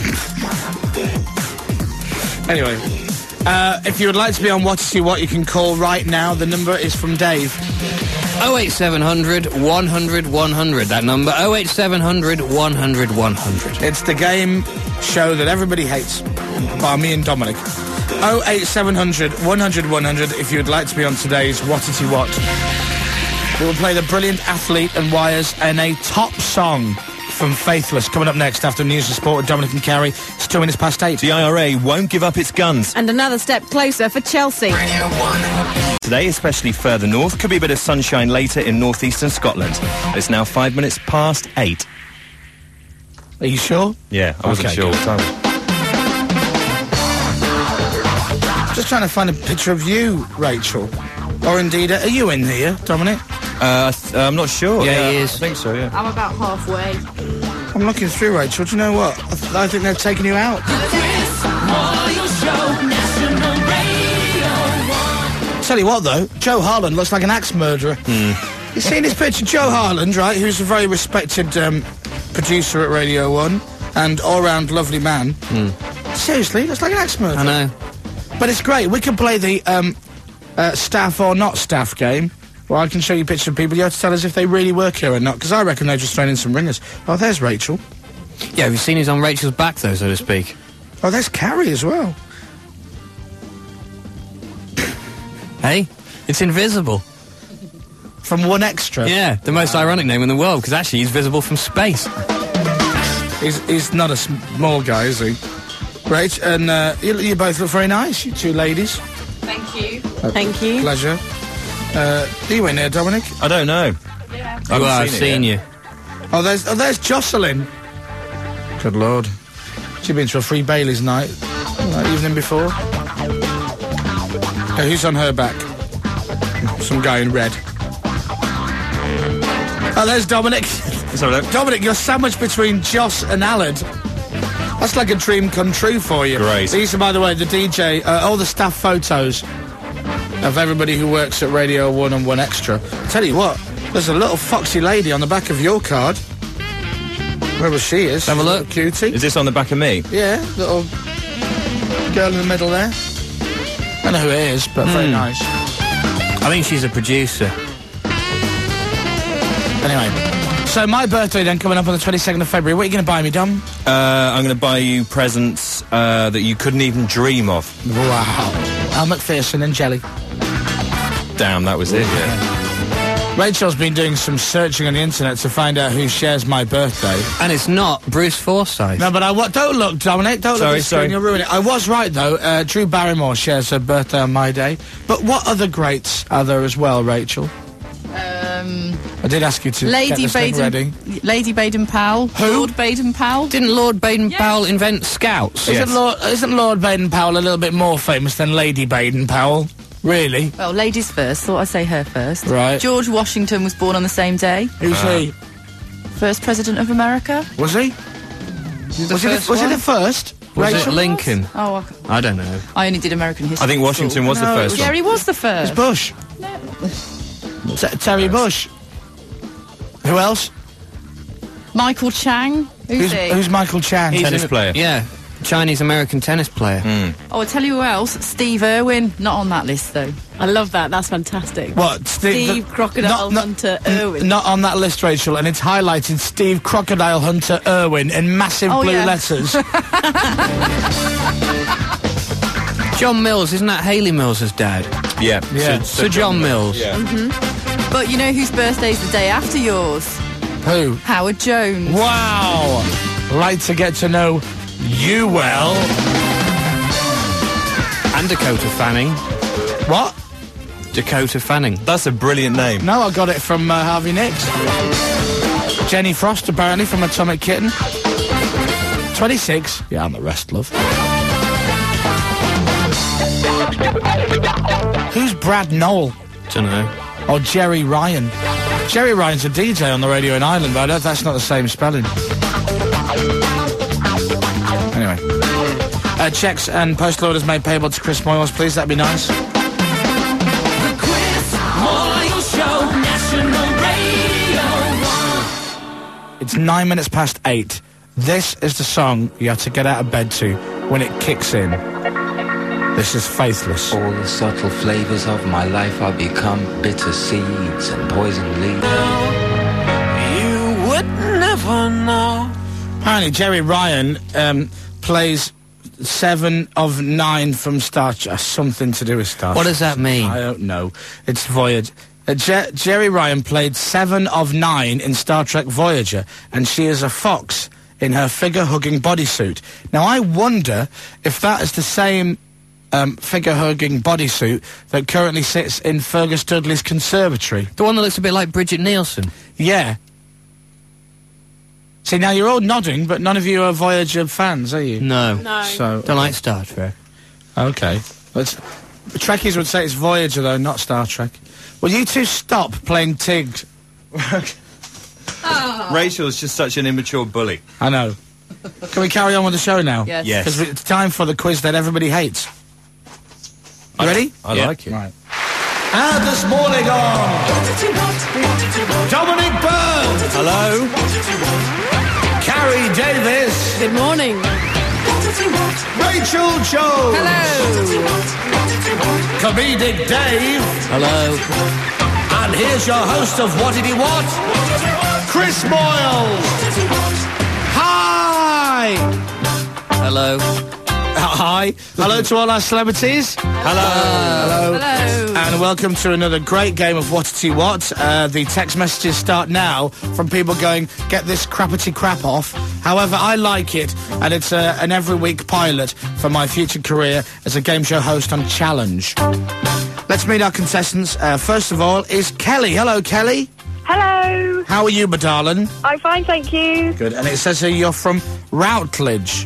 Anyway, if you would like to be on What to See What, you can call right now. The number is from Dave. 08700 100 100. That number, 08700 100 100. It's the game show that everybody hates, by me and Dominic. 08700 100 100 if you would like to be on today's What-a-T What. We will play the brilliant Athlete and Wires and a top song from Faithless coming up next after News and Sport with Dominic and Carrie. It's 2 minutes past 8. The IRA won't give up its guns. And another step closer for Chelsea. Radio 1. Today, especially further north, could be a bit of sunshine later in northeastern Scotland. It's now 5 minutes past 8. Are you sure? Yeah, I wasn't sure what time. Just trying to find a picture of you, Rachel. Or indeed, are you in here, Dominic? I'm not sure. Yeah, he is. I think so, yeah. I'm about halfway. I'm looking through, Rachel. Do you know what? I think they've taken you out. Tell you what, though, Joe Harland looks like an axe murderer. You've seen this picture? Joe Harland, right, who's a very respected producer at Radio 1 and all-round lovely man. Seriously, looks like an axe murderer. I know. But it's great. We can play the staff or not staff game. Well, I can show you pictures of people. You have to tell us if they really work here or not, because I reckon they're just throwing in some ringers. Oh, there's Rachel. Yeah, have you seen who's on Rachel's back, though, so to speak? Oh, there's Carrie as well. Hey, it's invisible. From One Extra? Yeah, the most ironic name in the world, because actually he's visible from space. He's not a small guy, is he? Rach, and you both look very nice, you two ladies. Thank you. Thank you. Pleasure. Are you in there, Dominic? I don't know. Yeah. Well, I've seen you. Oh, there's Jocelyn. Good Lord. She'd been to a Free Bailey's night evening before. Who's on her back? Some guy in red. Oh, there's Dominic. Dominic, you're sandwiched between Joss and Alad. That's like a dream come true for you. Great. These are, by the way, the DJ, all the staff photos of everybody who works at Radio 1 and 1 Extra. Tell you what, there's a little foxy lady on the back of your card. Wherever she is. Have a look. Cutie. Is this on the back of me? Yeah, little girl in the middle there. I don't know who it is, but very nice. I think she's a producer. Anyway, so my birthday then coming up on the 22nd of February. What are you going to buy me, Dom? I'm going to buy you presents that you couldn't even dream of. Wow. Al McPherson and jelly. Damn, that was it, yeah. Rachel's been doing some searching on the internet to find out who shares my birthday. And it's not Bruce Forsyth. No, but don't look, Dominic. Don't look at the screen, you'll ruin it. I was right, though. Drew Barrymore shares her birthday on my day. But what other greats are there as well, Rachel? I did ask you to Lady get this thing ready. Lady Baden-Powell. Who? Lord Baden-Powell. Didn't Lord Baden-Powell invent Scouts? Isn't Lord Baden-Powell a little bit more famous than Lady Baden-Powell? Really? Well, ladies first. Thought I'd say her first. Right. George Washington was born on the same day. Who's he? First president of America. Was he? Was he the first? Was Rachel? it Lincoln? Oh, I don't know. I only did American history. I think Washington was the first one. Jerry was the first. It's Bush. Terry Bush. Who else? Michael Chang. Who's he? Who's Michael Chang? He's tennis player. Yeah, Chinese-American tennis player. Oh, I'll tell you who else. Steve Irwin. Not on that list, though. I love that. That's fantastic. What? Steve Crocodile Hunter Irwin. Not on that list, Rachel, and it's highlighted Steve Crocodile Hunter Irwin in massive blue letters. John Mills, isn't that Hayley Mills' dad? Yeah. Sir John Mills. Yeah. But you know whose birthday's the day after yours? Who? Howard Jones. Wow! Like to get to know you well. And Dakota Fanning. What? Dakota Fanning. That's a brilliant name. No, I got it from Harvey Nicks. Jenny Frost, apparently, from Atomic Kitten. 26. Yeah, I'm the rest, love. Who's Brad Noel? Dunno. Or Jerry Ryan? Jerry Ryan's a DJ on the radio in Ireland, but I don't, that's not the same spelling. Anyway. Checks and postal orders made payable to Chris Moyles, please. That'd be nice. The Chris Moyles Show, National Radio 1. It's 9 minutes past 8. This is the song you have to get out of bed to when it kicks in. This is Faithless. All the subtle flavors of my life are become bitter seeds and poison leaves. You would never know. Apparently, Jerry Ryan plays 7 of 9 from Star Trek. Something to do with Star Trek. What does that mean? I don't know. It's Voyager. Jerry Ryan played 7 of 9 in Star Trek Voyager, and she is a fox in her figure-hugging bodysuit. Now, I wonder if that is the same figure-hugging bodysuit that currently sits in Fergus Dudley's conservatory. The one that looks a bit like Bridget Nielsen. Yeah. See, now you're all nodding, but none of you are Voyager fans, are you? No. No. So, Don't like Star Trek. okay. Trekkies would say it's Voyager, though, not Star Trek. Will you two stop playing Tig? Rachel's just such an immature bully. I know. Can we carry on with the show now? Yes. Yes. Because it's time for the quiz that everybody hates. You ready? I like it. Right. And this morning on Dominic Byrne. Hello. Carrie Davis. Good morning. Rachel Jones. Hello. Comedic Dave. Hello. And here's your host of What Did He Want? Chris Moyle. Hi. Hello. Hi. Hello to all our celebrities. Hello. And welcome to another great game of What Did He Want. The text messages start now from people going, get this crappity crap off. However, I like it, and it's an every week pilot for my future career as a game show host on Challenge. Let's meet our contestants. First of all is Kelly. Hello, Kelly. Hello. How are you, my darling? I'm fine, thank you. Good. And it says here you're from Routledge.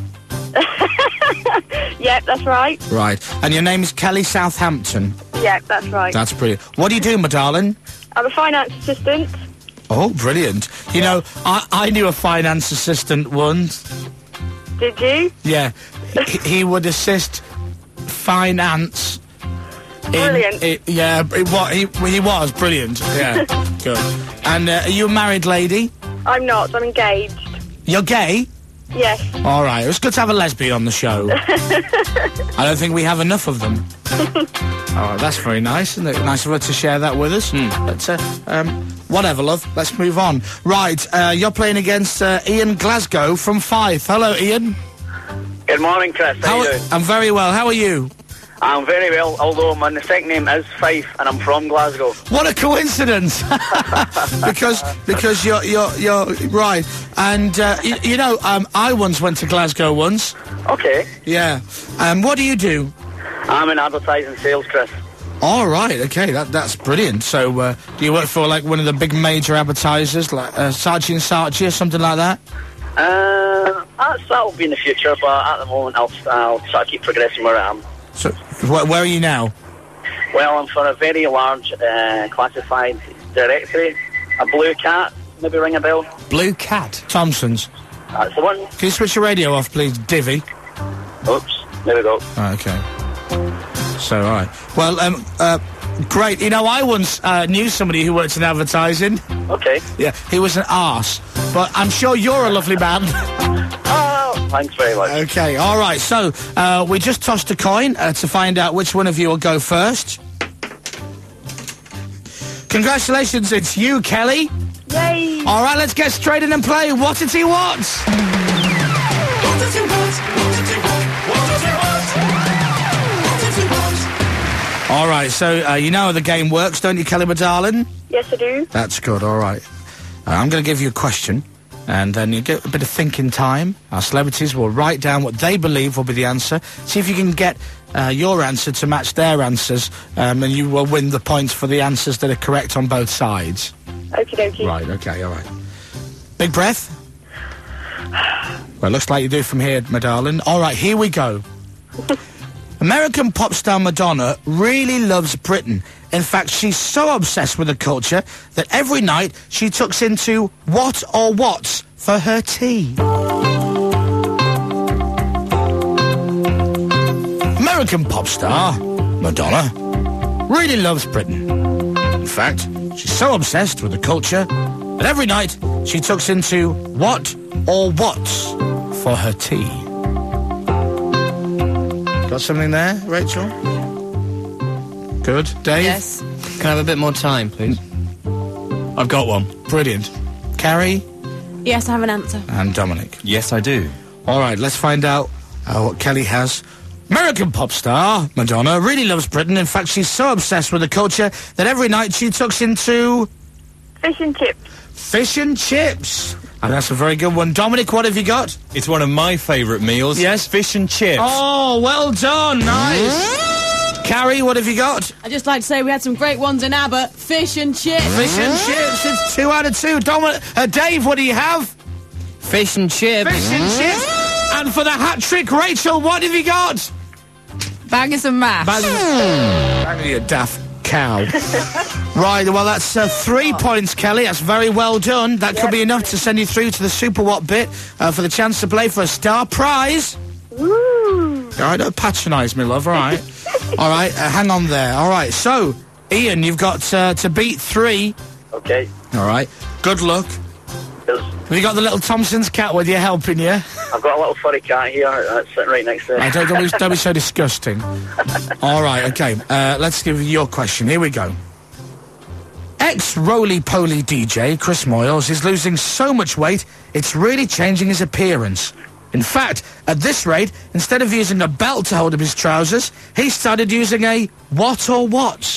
Yep, that's right. Right. And your name is Kelly Southampton. Yep, that's right. That's brilliant. What do you do, my darling? I'm a finance assistant. Oh, brilliant. You know, I knew a finance assistant once. Did you? Yeah. he would assist finance. Brilliant. He was brilliant. Yeah. Good. And are you a married lady? I'm not, I'm engaged. You're gay? Yes. All right. It's good to have a lesbian on the show. I don't think we have enough of them. Oh, that's very nice, isn't it? Nice of her to share that with us. But, whatever, love. Let's move on. Right, you're playing against Ian Glasgow from Fife. Hello, Ian. Good morning, Chris. How you doing? I'm very well. How are you? I'm very well, although my second name is Fife, and I'm from Glasgow. What a coincidence! because you're right, and you know, I once went to Glasgow once. Okay. Yeah. What do you do? I'm in advertising sales, Chris. All right. Okay. That's brilliant. So, do you work for like one of the big major advertisers, like Saatchi & Saatchi or something like that? That'll be in the future, but at the moment I'll try to keep progressing where I am. So, where are you now? Well, I'm for a very large classified directory. A Blue Cat, maybe ring a bell? Blue Cat? Thompson's. That's the one. Can you switch your radio off, please, Divvy? Oops, there we go. Okay. So, all right. Well, great. You know, I once knew somebody who worked in advertising. Okay. Yeah, he was an arse. But I'm sure you're a lovely man. Oh, thanks very much. Okay, all right. So, we just tossed a coin to find out which one of you will go first. Congratulations, it's you, Kelly. Yay. All right, let's get straight in and play What Did He Want? What does he want? What does he want? What does he want? What does he want? All right, so you know how the game works, don't you, Kelly, my darling? Yes, I do. That's good, all right. I'm going to give you a question, and then you get a bit of thinking time. Our celebrities will write down what they believe will be the answer. See if you can get your answer to match their answers, and you will win the points for the answers that are correct on both sides. Okie dokie. Right, okay, all right. Big breath. Well, it looks like you do from here, my darling. All right, here we go. American pop star Madonna really loves Britain. In fact, she's so obsessed with the culture that every night she tucks into what or what's for her tea. American pop star Madonna really loves Britain. In fact, she's so obsessed with the culture that every night she tucks into what or what's for her tea. Got something there, Rachel? Good. Dave? Yes. Can I have a bit more time, please? I've got one. Brilliant. Carrie? Yes, I have an answer. And Dominic? Yes, I do. All right, let's find out what Kelly has. American pop star Madonna really loves Britain. In fact, she's so obsessed with the culture that every night she tucks into... Fish and chips. Fish and chips. And that's a very good one. Dominic, what have you got? It's one of my favourite meals. Yes? Fish and chips. Oh, well done. Nice. Carrie, what have you got? I'd just like to say we had some great ones in Abbott. Fish and chips. Fish and chips. It's 2 out of 2. Dave, what do you have? Fish and chips. Fish and chips. And for the hat trick, Rachel, what have you got? Bangers and mash. Bang you daft cow. Right, well, that's 3 points, Kelly. That's very well done. That could be enough to send you through to the Super What bit for the chance to play for a star prize. Woo! All right, don't patronise me, love, all right? All right, hang on there. All right, so, Ian, you've got to beat 3. Okay. All right, good luck. Have you got the little Thompson's cat with you helping you? I've got a little furry cat here sitting right next to me. Don't be so disgusting. All right, okay. Let's give you your question. Here we go. Ex-roly-poly DJ Chris Moyles is losing so much weight, it's really changing his appearance. In fact, at this rate, instead of using a belt to hold up his trousers, he started using a what or what's.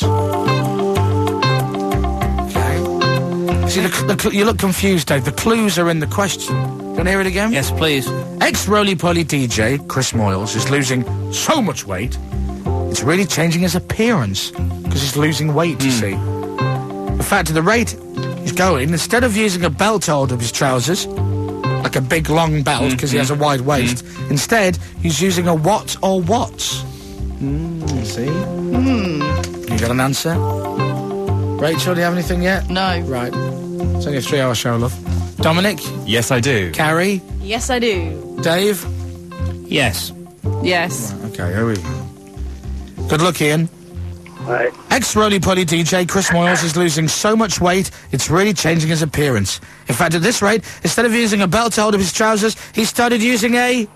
Okay. See, you look confused, Dave. The clues are in the question. Do you want to hear it again? Yes, please. Ex-roly-poly DJ Chris Moyles is losing so much weight, it's really changing his appearance, because he's losing weight, you see. In fact, at the rate he's going, instead of using a belt to hold up his trousers, like a big long belt, because he has a wide waist, instead, he's using a what or what's. See? You got an answer? Rachel, do you have anything yet? No. Right. It's only a 3-hour show, love. Dominic? Yes, I do. Carrie? Yes, I do. Dave? Yes. Yes. Right, okay, here we go. Good luck, Ian. Right. Ex-roly-poly DJ Chris Moyles is losing so much weight, it's really changing his appearance. In fact, at this rate, instead of using a belt to hold up his trousers, he started using a...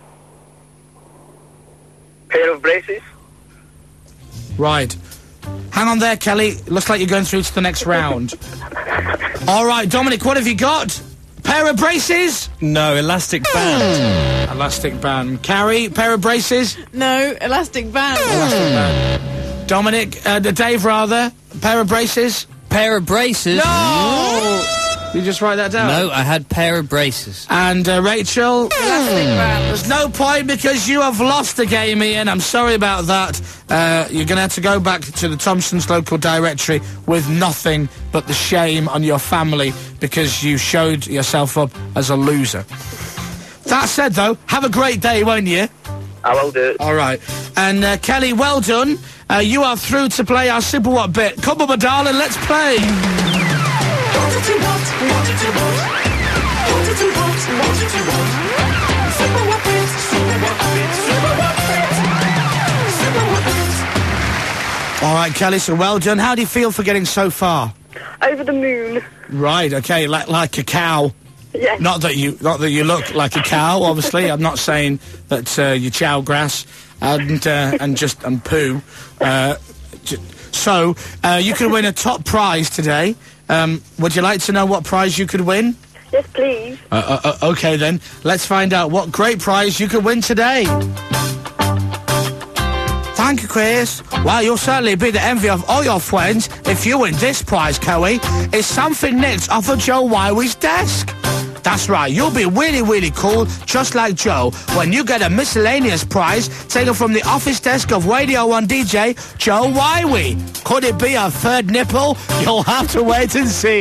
Pair of braces. Right. Hang on there, Kelly. Looks like you're going through to the next round. All right, Dominic, what have you got? Pair of braces? No, elastic band. Elastic band. Carrie, pair of braces? No, elastic band. Elastic band. Dominic, Dave rather, pair of braces? Pair of braces? No! You just write that down? No, I had pair of braces. And Rachel? Elastic band. There's no point because you have lost the game, Ian. I'm sorry about that. You're going to have to go back to the Thompson's local directory with nothing but the shame on your family because you showed yourself up as a loser. That said, though, have a great day, won't you? I will do it. All right. And Kelly, well done. You are through to play our Super What bit. Come on, my darling, let's play. All right, Kelly, so well done. How do you feel for getting so far? Over the moon. Right, okay, like a cow. Yes. Not that you look like a cow, obviously. I'm not saying that you chow grass and poo. So you could win a top prize today. Would you like to know what prize you could win? Yes, please. Okay, then. Let's find out what great prize you could win today. Thank you, Chris. Well, you'll certainly be the envy of all your friends if you win this prize, Chloe. It's something nicked off of Joe Wiley's desk. That's right, you'll be really, really cool, just like Joe, when you get a miscellaneous prize taken from the office desk of Radio 1 DJ, Joe Wiley. Could it be a third nipple? You'll have to wait and see.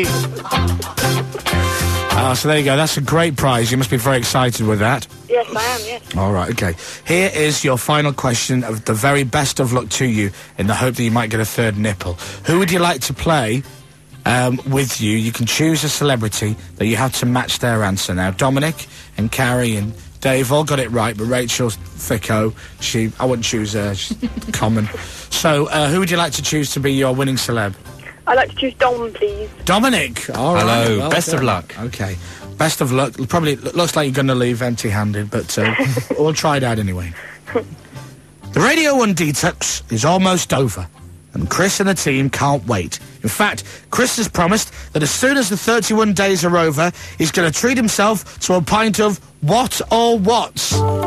So there you go, that's a great prize. You must be very excited with that. Yes, I am, yes. All right, okay. Here is your final question of the very best of luck to you in the hope that you might get a third nipple. Who would you like to play with you? You can choose a celebrity that you have to match their answer. Now, Dominic and Carrie and Dave all got it right, but Rachel's thicko. I wouldn't choose her. She's common. So, who would you like to choose to be your winning celeb? I'd like to choose Dom, please. Dominic! All right. Hello, Well best done. of luck. Okay. Best of luck. Probably looks like you're going to leave empty-handed, but we'll try it out anyway. The Radio 1 detox is almost over, and Chris and the team can't wait. In fact, Chris has promised that as soon as the 31 days are over, he's going to treat himself to a pint of what or what's.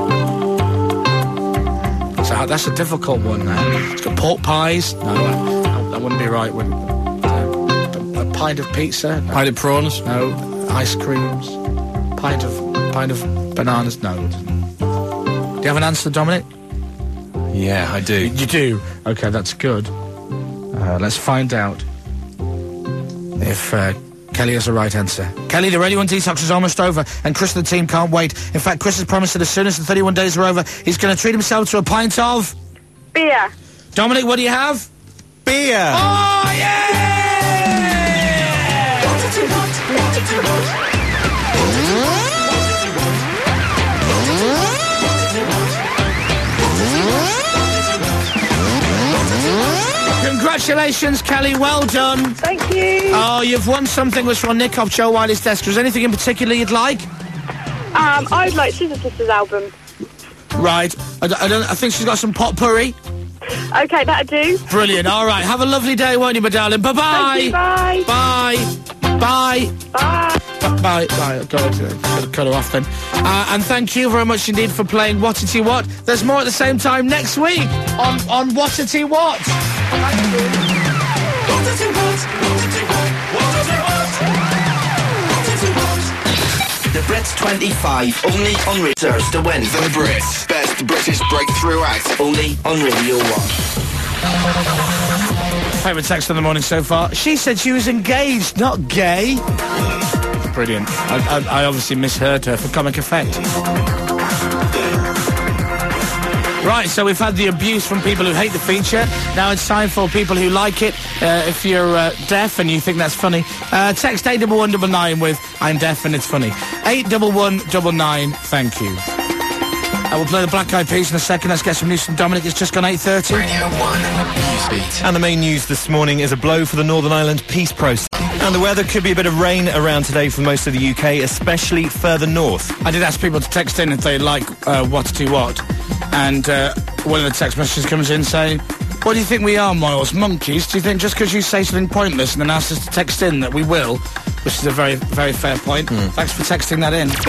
So that's a difficult one now. It's got pork pies. No, that wouldn't be right, would it? A pint of pizza. No. Pint of prawns. No. Ice creams. Pint of bananas. No. Do you have an answer, Dominic? Yeah, I do. You do? Okay, that's good. Let's find out if Kelly has the right answer. Kelly, the Radio 1 detox is almost over, and Chris and the team can't wait. In fact, Chris has promised that as soon as the 31 days are over, he's going to treat himself to a pint of... Beer. Dominic, what do you have? Beer! Oh, yeah! Congratulations, Kelly. Well done. Thank you. Oh, you've won something which will nick off Joe Wiley's desk. Was there anything in particular you'd like? I'd like Scissor Sisters album. Right. I think she's got some potpourri. Okay, that'll do. Brilliant. All right. Have a lovely day, won't you, my darling? Bye-bye. Thank you, bye. Bye. Bye. Bye. Got to cut her off then. And thank you very much indeed for playing Whatity What. There's more at the same time next week on Whatity What. The Brits 25, only on Reserves to Win. The Brits, best British breakthrough act, only on Radio 1. Favourite text of the morning so far. She said she was engaged, not gay. Brilliant. I obviously misheard her for comic effect. Right, so we've had the abuse from people who hate the feature. Now it's time for people who like it. If you're deaf and you think that's funny, text 81199 with "I'm deaf and it's funny." 81199. Thank you. I will play the Black Eyed Peas in a second. Let's get some news from Dominic. It's just gone 8:30. Radio 1 Newsbeat. And the main news this morning is a blow for the Northern Ireland peace process. And the weather could be a bit of rain around today for most of the UK, especially further north. I did ask people to text in if they like Whatity What. And one of the text messages comes in saying, "What do you think we are, Miles? Monkeys? Do you think just because you say something pointless and then ask us to text in that we will?" Which is a very, very fair point. Thanks for texting that in.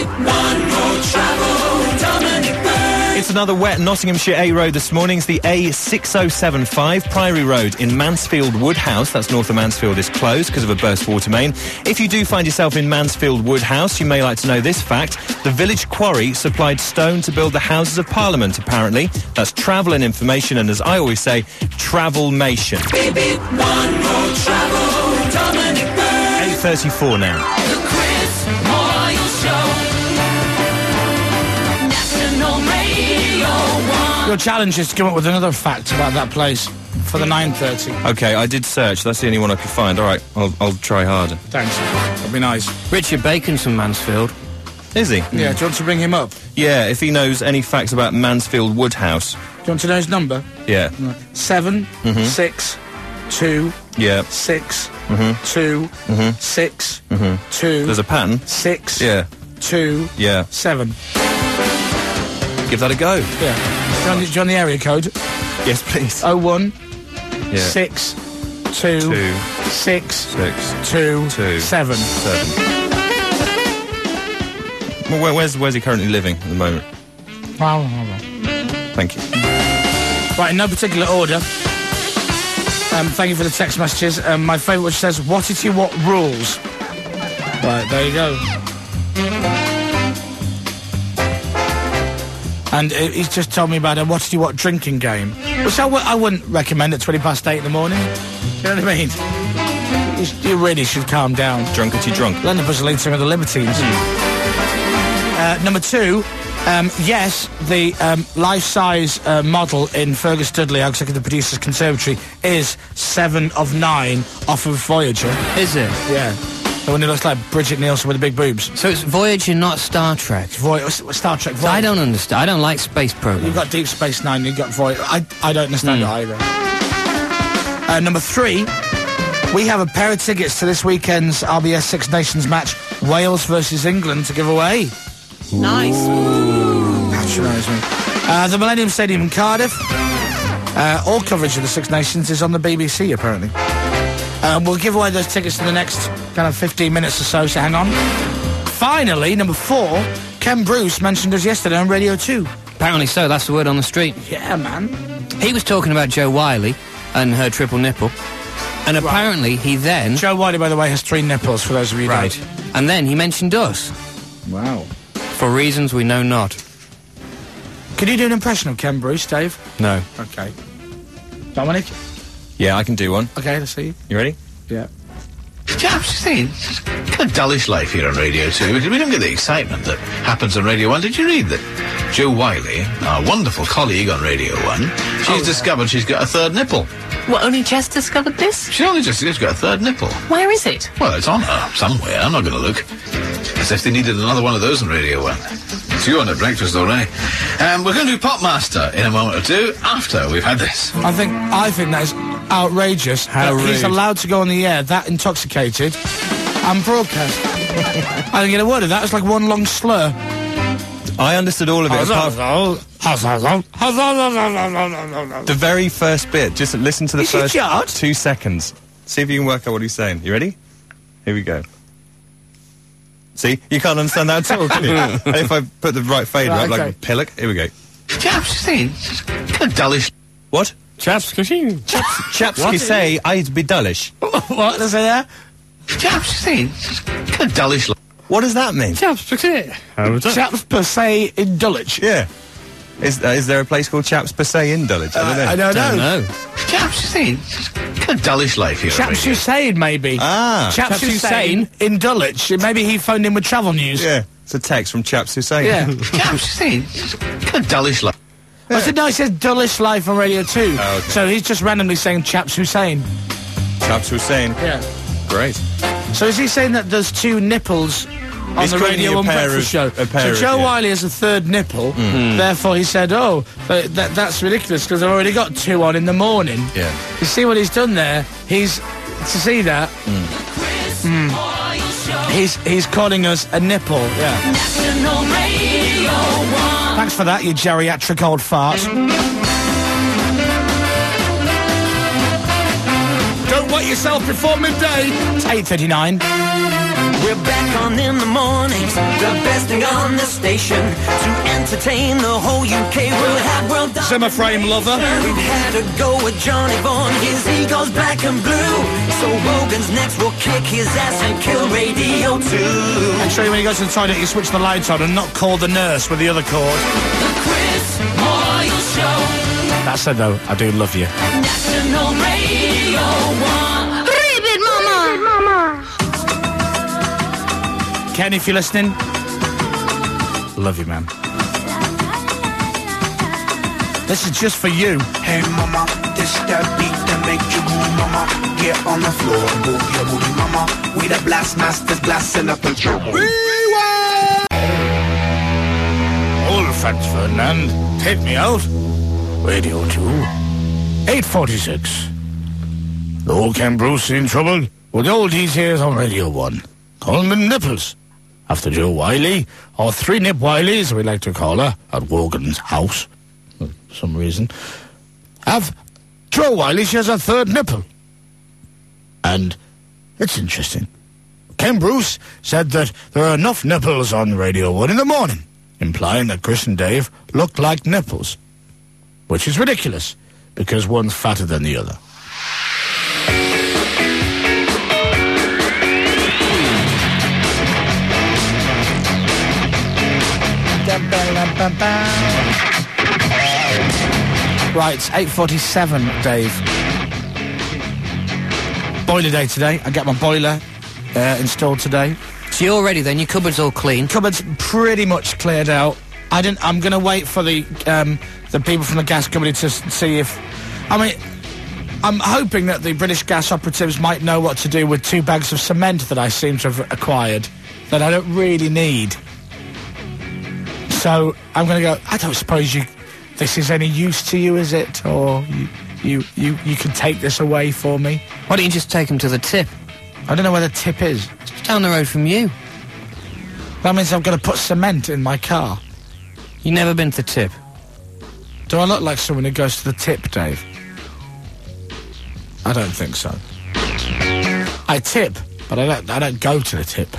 It's another wet Nottinghamshire A road this morning. It's the A6075 Priory Road in Mansfield Woodhouse. That's north of Mansfield is closed because of a burst water main. If you do find yourself in Mansfield Woodhouse, you may like to know this fact. The village quarry supplied stone to build the Houses of Parliament, apparently. That's travel and information, and as I always say, travelmation. 8:34 now. The Chris Moyle Show. National Radio 1. Your challenge is to come up with another fact about that place for the 9:30. Okay, I did search. That's the only one I could find. All right, I'll try harder. Thanks. That'd be nice. Richard Bacon's from Mansfield. Is he? Yeah, do you want to bring him up? Yeah, if he knows any facts about Mansfield Woodhouse. Do you want to know his number? Yeah. 7 6 2 Yeah. 6 2 6 2. There's a pattern. 6 Yeah. 2 Yeah. 7. Give that a go. Yeah. Do you want the area code? Yes, please. 01 Yeah. 6 2 6 2 7. Well, where's he currently living at the moment? Wow. Thank you. Right, in no particular order. Thank you for the text messages. My favourite which says, "Whatity What rules?" Right, there you go. And he's just told me about a Whatity What drinking game, which I wouldn't recommend at 8:20 in the morning. You know what I mean? You really should calm down. Drunkety drunk. Learn the Brazilian with the Libertines. Number 2, yes, the life-size model in Fergus Dudley, Executive Producers Conservatory, is 7 of 9 off of Voyager. Is it? Yeah. The one who looks like Bridget Nielsen with the big boobs. So it's Voyager, not Star Trek. Star Trek Voyager. I don't understand. I don't like space programs. You've got Deep Space Nine, you've got Voyager. I don't understand it either. Number 3, we have a pair of tickets to this weekend's RBS Six Nations match, Wales versus England, to give away. Nice. Patronise me. The Millennium Stadium in Cardiff. All coverage of the Six Nations is on the BBC, apparently. We'll give away those tickets in the next kind of 15 minutes or so hang on. Finally, number 4, Ken Bruce mentioned us yesterday on Radio 2. Apparently so, that's the word on the street. Yeah, man. He was talking about Jo Whiley and her triple nipple. And apparently he then... Jo Whiley, by the way, has 3 nipples, for those of you who don't. And then he mentioned us. Wow. For reasons we know not. Can you do an impression of Ken Bruce, Dave? No. Okay. Dominic? Yeah, I can do one. Okay, let's see. You ready? Yeah. Chaps, you think it's kind of dullish life here on Radio 2 because we don't get the excitement that happens on Radio 1. Did you read that Jo Whiley, our wonderful colleague on Radio 1, she's discovered she's got a 3rd nipple. What, only just discovered this? She only just got a 3rd nipple. Where is it? Well, it's on her somewhere. I'm not going to look. As if they needed another one of those on Radio 1. It's you on at breakfast already. We're going to do Popmaster in a moment or two after we've had this. I think that is outrageous. How that he's rude. allowed to go on the air that intoxicated and broadcast. I didn't get a word of that. It's like one long slur. I understood all of it. The very first bit. Just listen to the Is he first Judd? 2 seconds. See if you can work out what he's saying. You ready? Here we go. See? You can't understand that at all, can you? And if I put the right fader Right, up, like okay. a pillock, here we go. Chaps, it's kind of dullish. What? Chaps, Chaps say I'd be dullish. What does it there? Chaps, it's kind of dullish. What does that mean? Chaps per se in Dulwich. Yeah. Is there a place called Chaps per se in Dulwich? I don't know. Chaps, it's kind of dullish life here. Chaps Hussein, maybe. Ah. Chaps Hussein in Dulwich. Maybe he phoned in with travel news. Yeah. It's a text from Chaps Hussein. Yeah. Chaps, it's kind of dullish life. I said, no, he says Dullish Life on Radio 2. Oh, okay. So he's just randomly saying Chaps Hussein. Chaps Hussein. Yeah. Great. So is he saying that there's two nipples on He's the creating Radio a 1 pair breakfast show? of- a pair So Joe of- yeah. Wiley has a third nipple, therefore he said, that's ridiculous because I've already got two on in the morning. Yeah. You see what he's done there? To see that, he's calling us a nipple. Yeah. National Radio 1. Thanks for that, you geriatric old fart. Don't wet yourself before midday. It's 8:39. We're back on in the mornings, the best thing on the station to entertain the whole UK. We'll have world Zimmer frame lover. We've had a go with Johnny Vaughan, his ego's black and blue. So Wogan's next will kick his ass and kill Radio 2. Make sure when you go to the toilet you switch the lights on and not call the nurse with the other cord. The Chris Moyle Show. That said though, I do love you. National Radio 1. Ribbit Mama! Ken, if you're listening, love you, man. This is just for you. Hey mama, this that beat that make you move, mama. Get on the floor and move your booty, mama. We the blast masters blasting up the trouble. Old Franz Ferdinand, take me out. Radio 2, 8:46. The old Ken Bruce in trouble with the oldies here on Radio 1. Calling them nipples. After Joe Wiley, or Three Nip Wileys, we like to call her, at Wogan's house. For some reason. Joe Wiley, she has a third nipple. And it's interesting. Ken Bruce said that there are enough nipples on Radio 1 in the morning, implying that Chris and Dave looked like nipples. Which is ridiculous, because one's fatter than the other. Right, it's 8:47, Dave. Boiler day today. I get my boiler installed today. So you're ready then? Your cupboard's all clean? Cupboard's pretty much cleared out. I'm going to wait for the people from the gas company to see if... I'm hoping that the British gas operatives might know what to do with 2 bags of cement that I seem to have acquired that I don't really need. So I'm going to go, I don't suppose this is any use to you, is it? Or you can take this away for me? Why don't you just take them to the tip? I don't know where the tip is. It's down the road from you. That means I've got to put cement in my car. You never been to the tip? Do I look like someone who goes to the tip, Dave? I don't think so. I tip, but I don't go to the tip.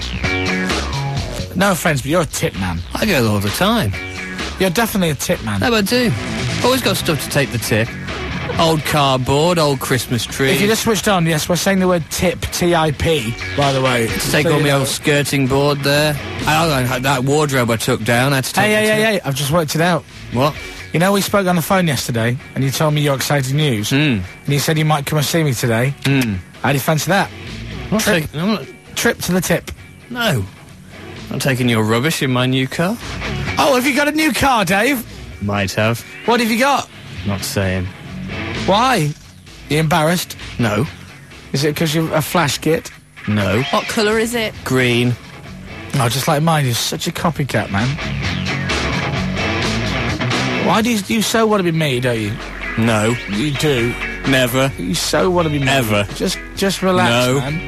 No offence, but you're a tip man. I go there all the time. You're definitely a tip man. No, but I do. Always got stuff to take the tip. Old cardboard, old Christmas tree. If you just switched on, yes, we're saying the word tip, T-I-P, by the way. To take all my old skirting board there. I had that wardrobe I took down. I had to take Hey, I've just worked it out. What? You know, we spoke on the phone yesterday, and you told me your exciting news. And you said you might come and see me today. How do you fancy that? Trip to the tip. No. I'm taking your rubbish in my new car. Oh, have you got a new car, Dave? Might have. What have you got? Not saying. Why? You embarrassed? No. Is it because you're a flash kit? No. What colour is it? Green. Oh, just like mine. You're such a copycat, man. Why do you so want to be me, don't you? No. You do. Never. You so want to be me. Ever. Just relax, No. man.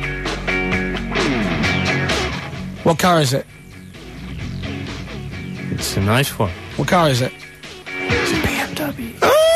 What car is it? It's a nice one. What car is it? Derby.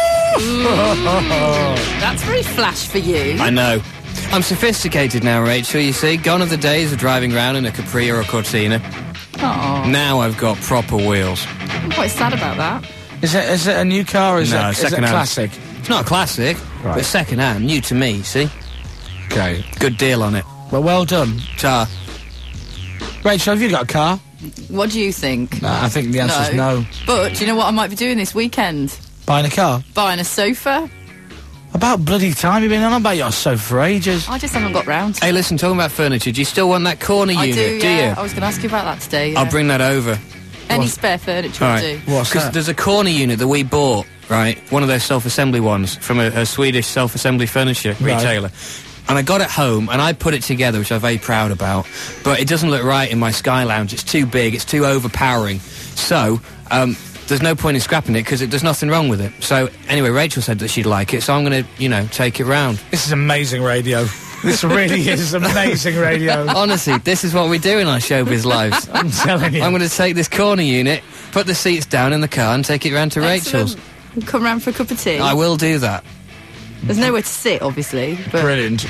That's very flash for you. I know. I'm sophisticated now, Rachel, you see. Gone are the days of driving around in a Capri or a Cortina. Oh. Now I've got proper wheels. I'm quite sad about that. Is it a new car or is it second-hand. classic? It's not a classic, but it's second-hand, new to me, see? Okay. Good deal on it. Well done. Ta. Rachel, have you got a car? What do you think? No, I think the answer's no. But do you know what I might be doing this weekend? Buying a car? Buying a sofa. About bloody time you've been on about your sofa for ages. I just haven't got round to it. Hey, listen, talking about furniture, do you still want that corner I unit, do, yeah. you? I was going to ask you about that today, yeah. I'll bring that over. Any spare furniture All will right. do. What's Because that? there's a corner unit that we bought, right? One of those self-assembly ones from a Swedish self-assembly furniture retailer. And I got it home, and I put it together, which I'm very proud about. But it doesn't look right in my Sky Lounge. It's too big. It's too overpowering. So, there's no point in scrapping it, because there's nothing wrong with it. So, anyway, Rachel said that she'd like it, so I'm going to, take it round. This is amazing radio. This really is amazing radio. Honestly, this is what we do in our showbiz lives. I'm telling you. I'm going to take this corner unit, put the seats down in the car, and take it round to Rachel's. Come round for a cup of tea. I will do that. There's nowhere to sit, obviously. But Brilliant.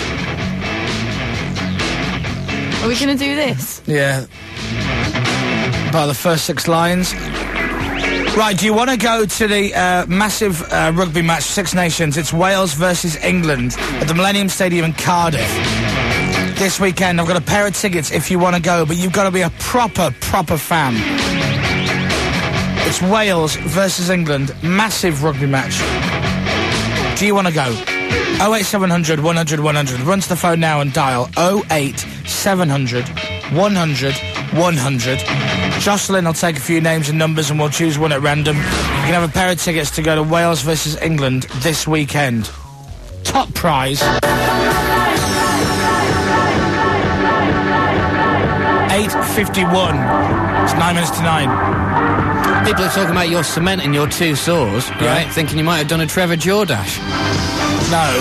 are we going to do this? Yeah. By the first 6 lines. Right, do you want to go to the massive rugby match, Six Nations? It's Wales versus England at the Millennium Stadium in Cardiff. This weekend, I've got a pair of tickets if you want to go, but you've got to be a proper fan. It's Wales versus England, massive rugby match. Do you want to go? 08700 100 100. Run to the phone now and dial 08700 100 100. Jocelyn will take a few names and numbers and we'll choose one at random. You can have a pair of tickets to go to Wales versus England this weekend. Top prize. 8:51. It's 9 minutes to 9. People are talking about your cement and your 2 saws, right? Thinking you might have done a Trevor Jordash. No.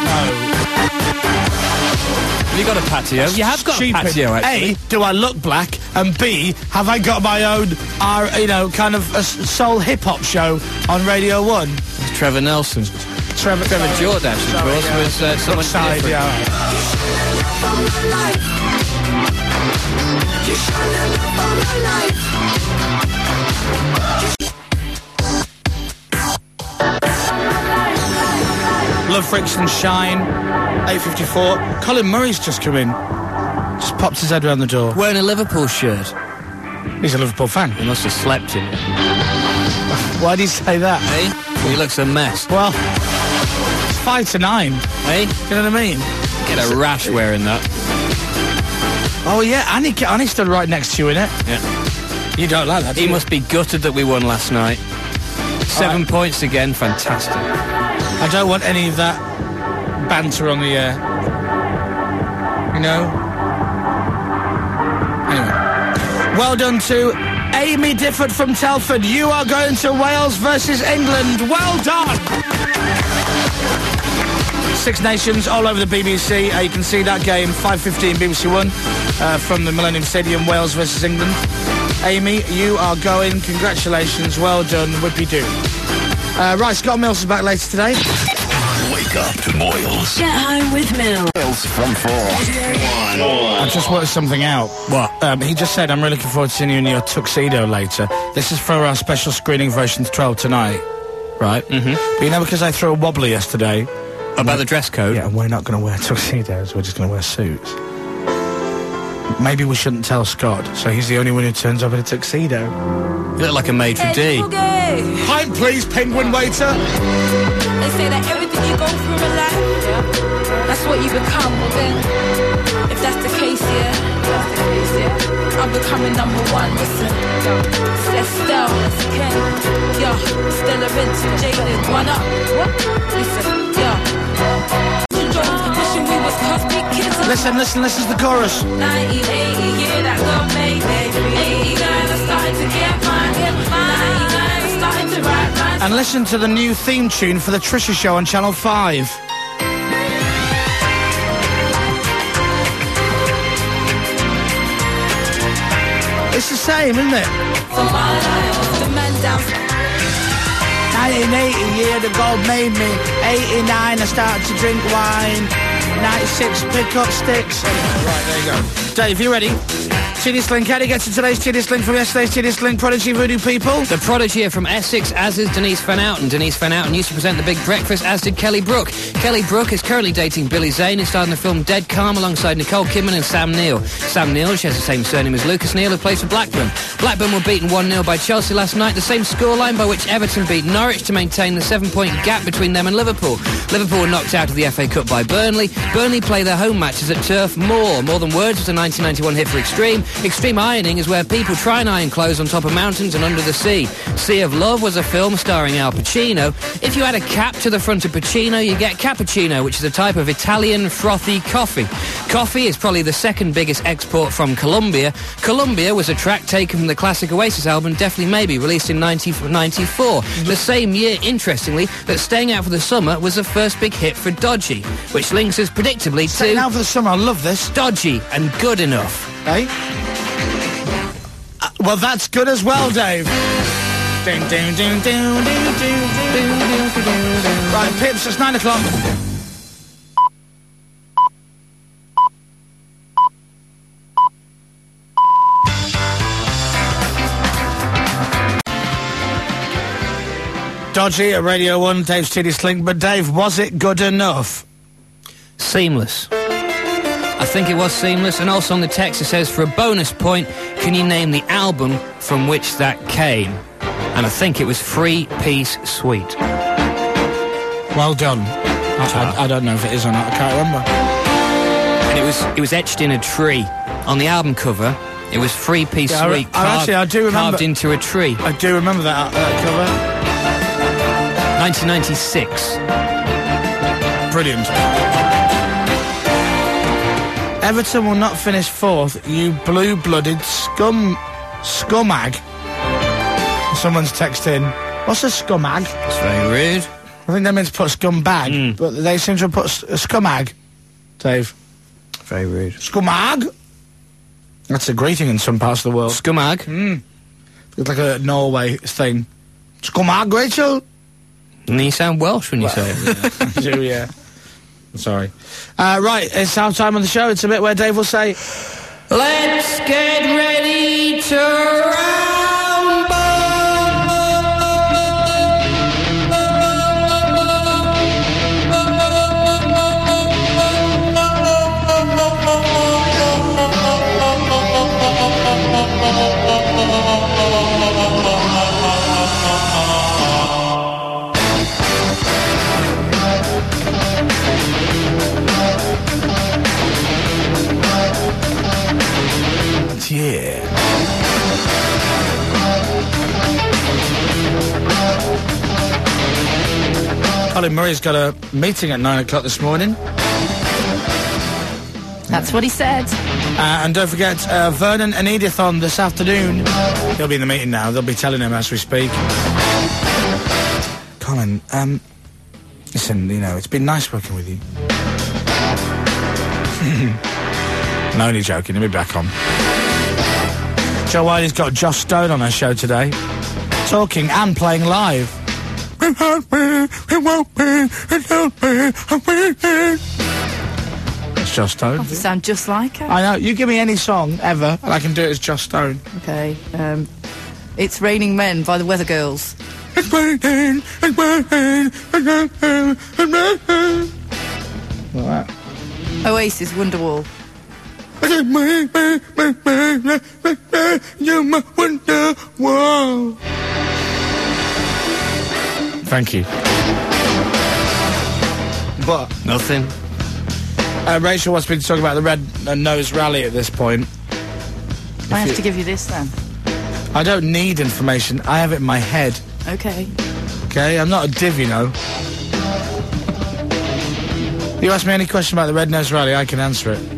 Have you got a patio? You have got a patio, actually. A, do I look black? And B, have I got my own, kind of a soul hip-hop show on Radio 1? It's Trevor Nelson. Trevor Jordash, of course, was someone Side, different. yeah. Love Fricks and Shine, 8:54. Colin Murray's just come in. Just popped his head around the door. Wearing a Liverpool shirt. He's a Liverpool fan. He must have slept in it. Why did he say that? Hey? He looks a mess. Well, it's 5 to 9. Hey? Do you know what I mean? Get a rash wearing that. Oh, yeah, Annie stood right next to you, innit? Yeah. You don't like that, do He you? must be gutted that we won last night. 7 points again, fantastic. I don't want any of that banter on the air. You know? Anyway. Well done to Amy Difford from Telford. You are going to Wales versus England. Well done! Six Nations all over the BBC. You can see that game, 5:15 BBC One, from the Millennium Stadium, Wales versus England. Amy, you are going. Congratulations. Well done. Whippy-doo. Right, Scott Mills is back later today. Wake up to Moyles. Get home with Mills. Moyles from 4. I just worked something out. What? He just said, I'm really looking forward to seeing you in your tuxedo later. This is for our special screening version to 12 tonight. Right? Mm-hmm. But you know, because I threw a wobbly yesterday. About the dress code? Yeah, and we're not going to wear tuxedos, we're just going to wear suits. Maybe we shouldn't tell Scott, so he's the only one who turns up in a tuxedo. You look like a maitre d'. Pint, please, penguin waiter. They say that everything you go through in life, that's what you become. Well then, if that's the case, I'm becoming number 1. Listen, Estelle, Ken, Stella Rinse, Jalen, 1 up. Listen, wishing we was cosmic kids. Listen, this is the chorus. 1980, yeah, that girl made me. 89, I started to get mine. 99, I started to write mine. And listen to the new theme tune for the Trisha Show on Channel 5. It's the same, isn't it? 99, 1980, year the gold made me. 89, I started to drink wine. 96, pick up sticks. Right, there you go. Dave, you ready? TD Sling, how do you get to today's TD Sling from yesterday's TD Sling? Prodigy Voodoo people? The Prodigy are from Essex, as is Denise Van Outen. Denise Van Outen used to present The Big Breakfast, as did Kelly Brook. Kelly Brook is currently dating Billy Zane, who starred in the film Dead Calm alongside Nicole Kidman and Sam Neill. Sam Neill shares the same surname as Lucas Neal, who plays for Blackburn. Blackburn were beaten 1-0 by Chelsea last night, the same scoreline by which Everton beat Norwich to maintain the 7-point gap between them and Liverpool. Liverpool were knocked out of the FA Cup by Burnley. Burnley play their home matches at Turf Moor. More Than Words was a 1991 hit for Extreme. Extreme Ironing is where people try and iron clothes on top of mountains and under the sea. Sea of Love was a film starring Al Pacino. If you add a cap to the front of Pacino, you get cappuccino, which is a type of Italian frothy coffee. Coffee is probably the second biggest export from Colombia. Colombia was a track taken from the classic Oasis album Definitely Maybe, released in 1994. The same year, interestingly, that Staying Out for the Summer was the first big hit for Dodgy, which links us predictably to... Staying Out for the Summer, I love this. Dodgy and Good Enough. Eh? Well, that's good as well, Dave. Right, Pips, it's 9 o'clock. Dodgy at Radio 1, Dave's TD Sling. But Dave, was it good enough? Seamless. I think it was seamless, and also on the text it says, for a bonus point, can you name the album from which that came? And I think it was Free Peace Sweet. Well done. I don't know if it is or not, I can't remember. And it was etched in a tree. On the album cover, it was Free Peace Sweet, I do remember, carved into a tree. I do remember that cover. 1996. Brilliant. Everton will not finish fourth, you blue-blooded scummag. Someone's texting. What's a scummag? It's very rude. I think they meant to put scumbag, but they seem to have put a scummag. Dave. Very rude. Scummag? That's a greeting in some parts of the world. Scummag? It's like a Norway thing. Scummag, Rachel? And you sound Welsh when you say it. I do, yeah. Sorry. Right, it's half time on the show. It's a bit where Dave will say, let's get ready to rumble! Yeah. Colin Murray's got a meeting at 9 o'clock this morning. That's what he said. And don't forget, Vernon and Edith on this afternoon. He'll be in the meeting now. They'll be telling him as we speak. Colin, listen, you know, it's been nice working with you. I'm only joking. He'll be back on. Jo Wiley's got Joss Stone on her show today, talking and playing live. That's Joss Stone. You sound just like her. I know. You give me any song ever, and I can do it as Joss Stone. Okay. It's Raining Men by the Weather Girls. It's raining, it's raining, it's raining, it's raining. Like that. Oasis, Wonderwall. You're my Wonderwall. Thank you. What? Nothing. Rachel wants me to talk about the Red Nose Rally at this point. I have to give you this then. I don't need information. I have it in my head. Okay. Okay, I'm not a div, you know. You ask me any question about the Red Nose Rally, I can answer it.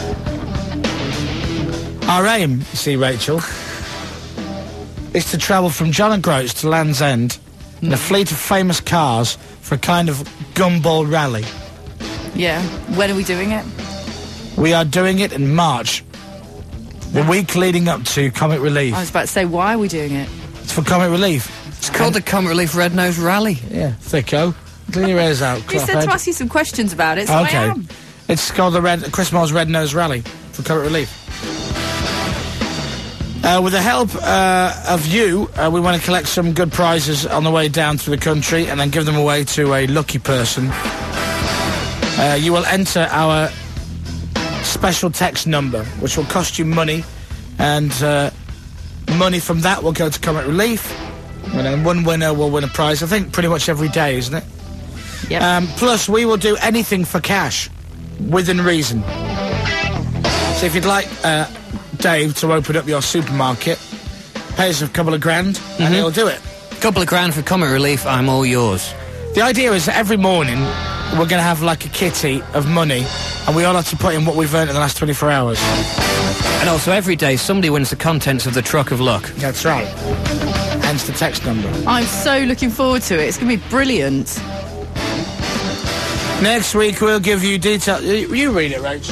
Our aim, you see, Rachel, is to travel from John O'Groats to Land's End in a fleet of famous cars for a kind of gumball rally. Yeah. When are we doing it? We are doing it in March. The week leading up to Comic Relief. I was about to say, why are we doing it? It's for Comic Relief. It's called the Comet Relief Red Nose Rally. Yeah, thicko. Clean your ears out, You said to ask you some questions about it, so I am. It's called the Chris Moyles Red Nose Rally for Comet Relief. With the help of you, we want to collect some good prizes on the way down through the country and then give them away to a lucky person. You will enter our special text number, which will cost you money, and money from that will go to Comet Relief, and then one winner will win a prize, I think pretty much every day, isn't it? Yep. Plus, we will do anything for cash, within reason. So if you'd like Dave to open up your supermarket, pay us a couple of grand, and he'll do it. Couple of grand for Comet Relief, I'm all yours. The idea is that every morning we're going to have like a kitty of money, and we all have to put in what we've earned in the last 24 hours. And also every day somebody wins the contents of the Truck of Luck. That's right. Hence the text number. I'm so looking forward to it. It's going to be brilliant. Next week we'll give you details. You read it, Rach.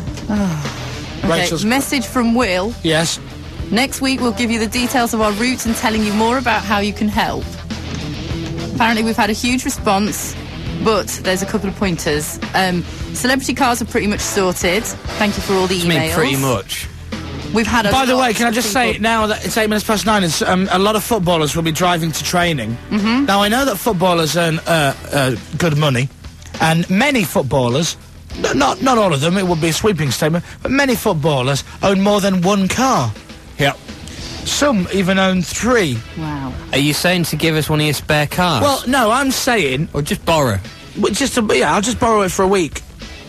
Okay, Rachel's message from Will. Yes. Next week we'll give you the details of our route and telling you more about how you can help. Apparently we've had a huge response, but there's a couple of pointers. Celebrity cars are pretty much sorted. Thank you for all the emails. I mean, pretty much. We've had a By the lot way, can I just say now that it's 8:09, it's, a lot of footballers will be driving to training. Now, I know that footballers earn good money, and many footballers, not all of them, it would be a sweeping statement, but many footballers own more than one car. Yep. Some even own 3. Wow. Are you saying to give us one of your spare cars? Well, no, I'm saying... Or just borrow? I'll just borrow it for a week.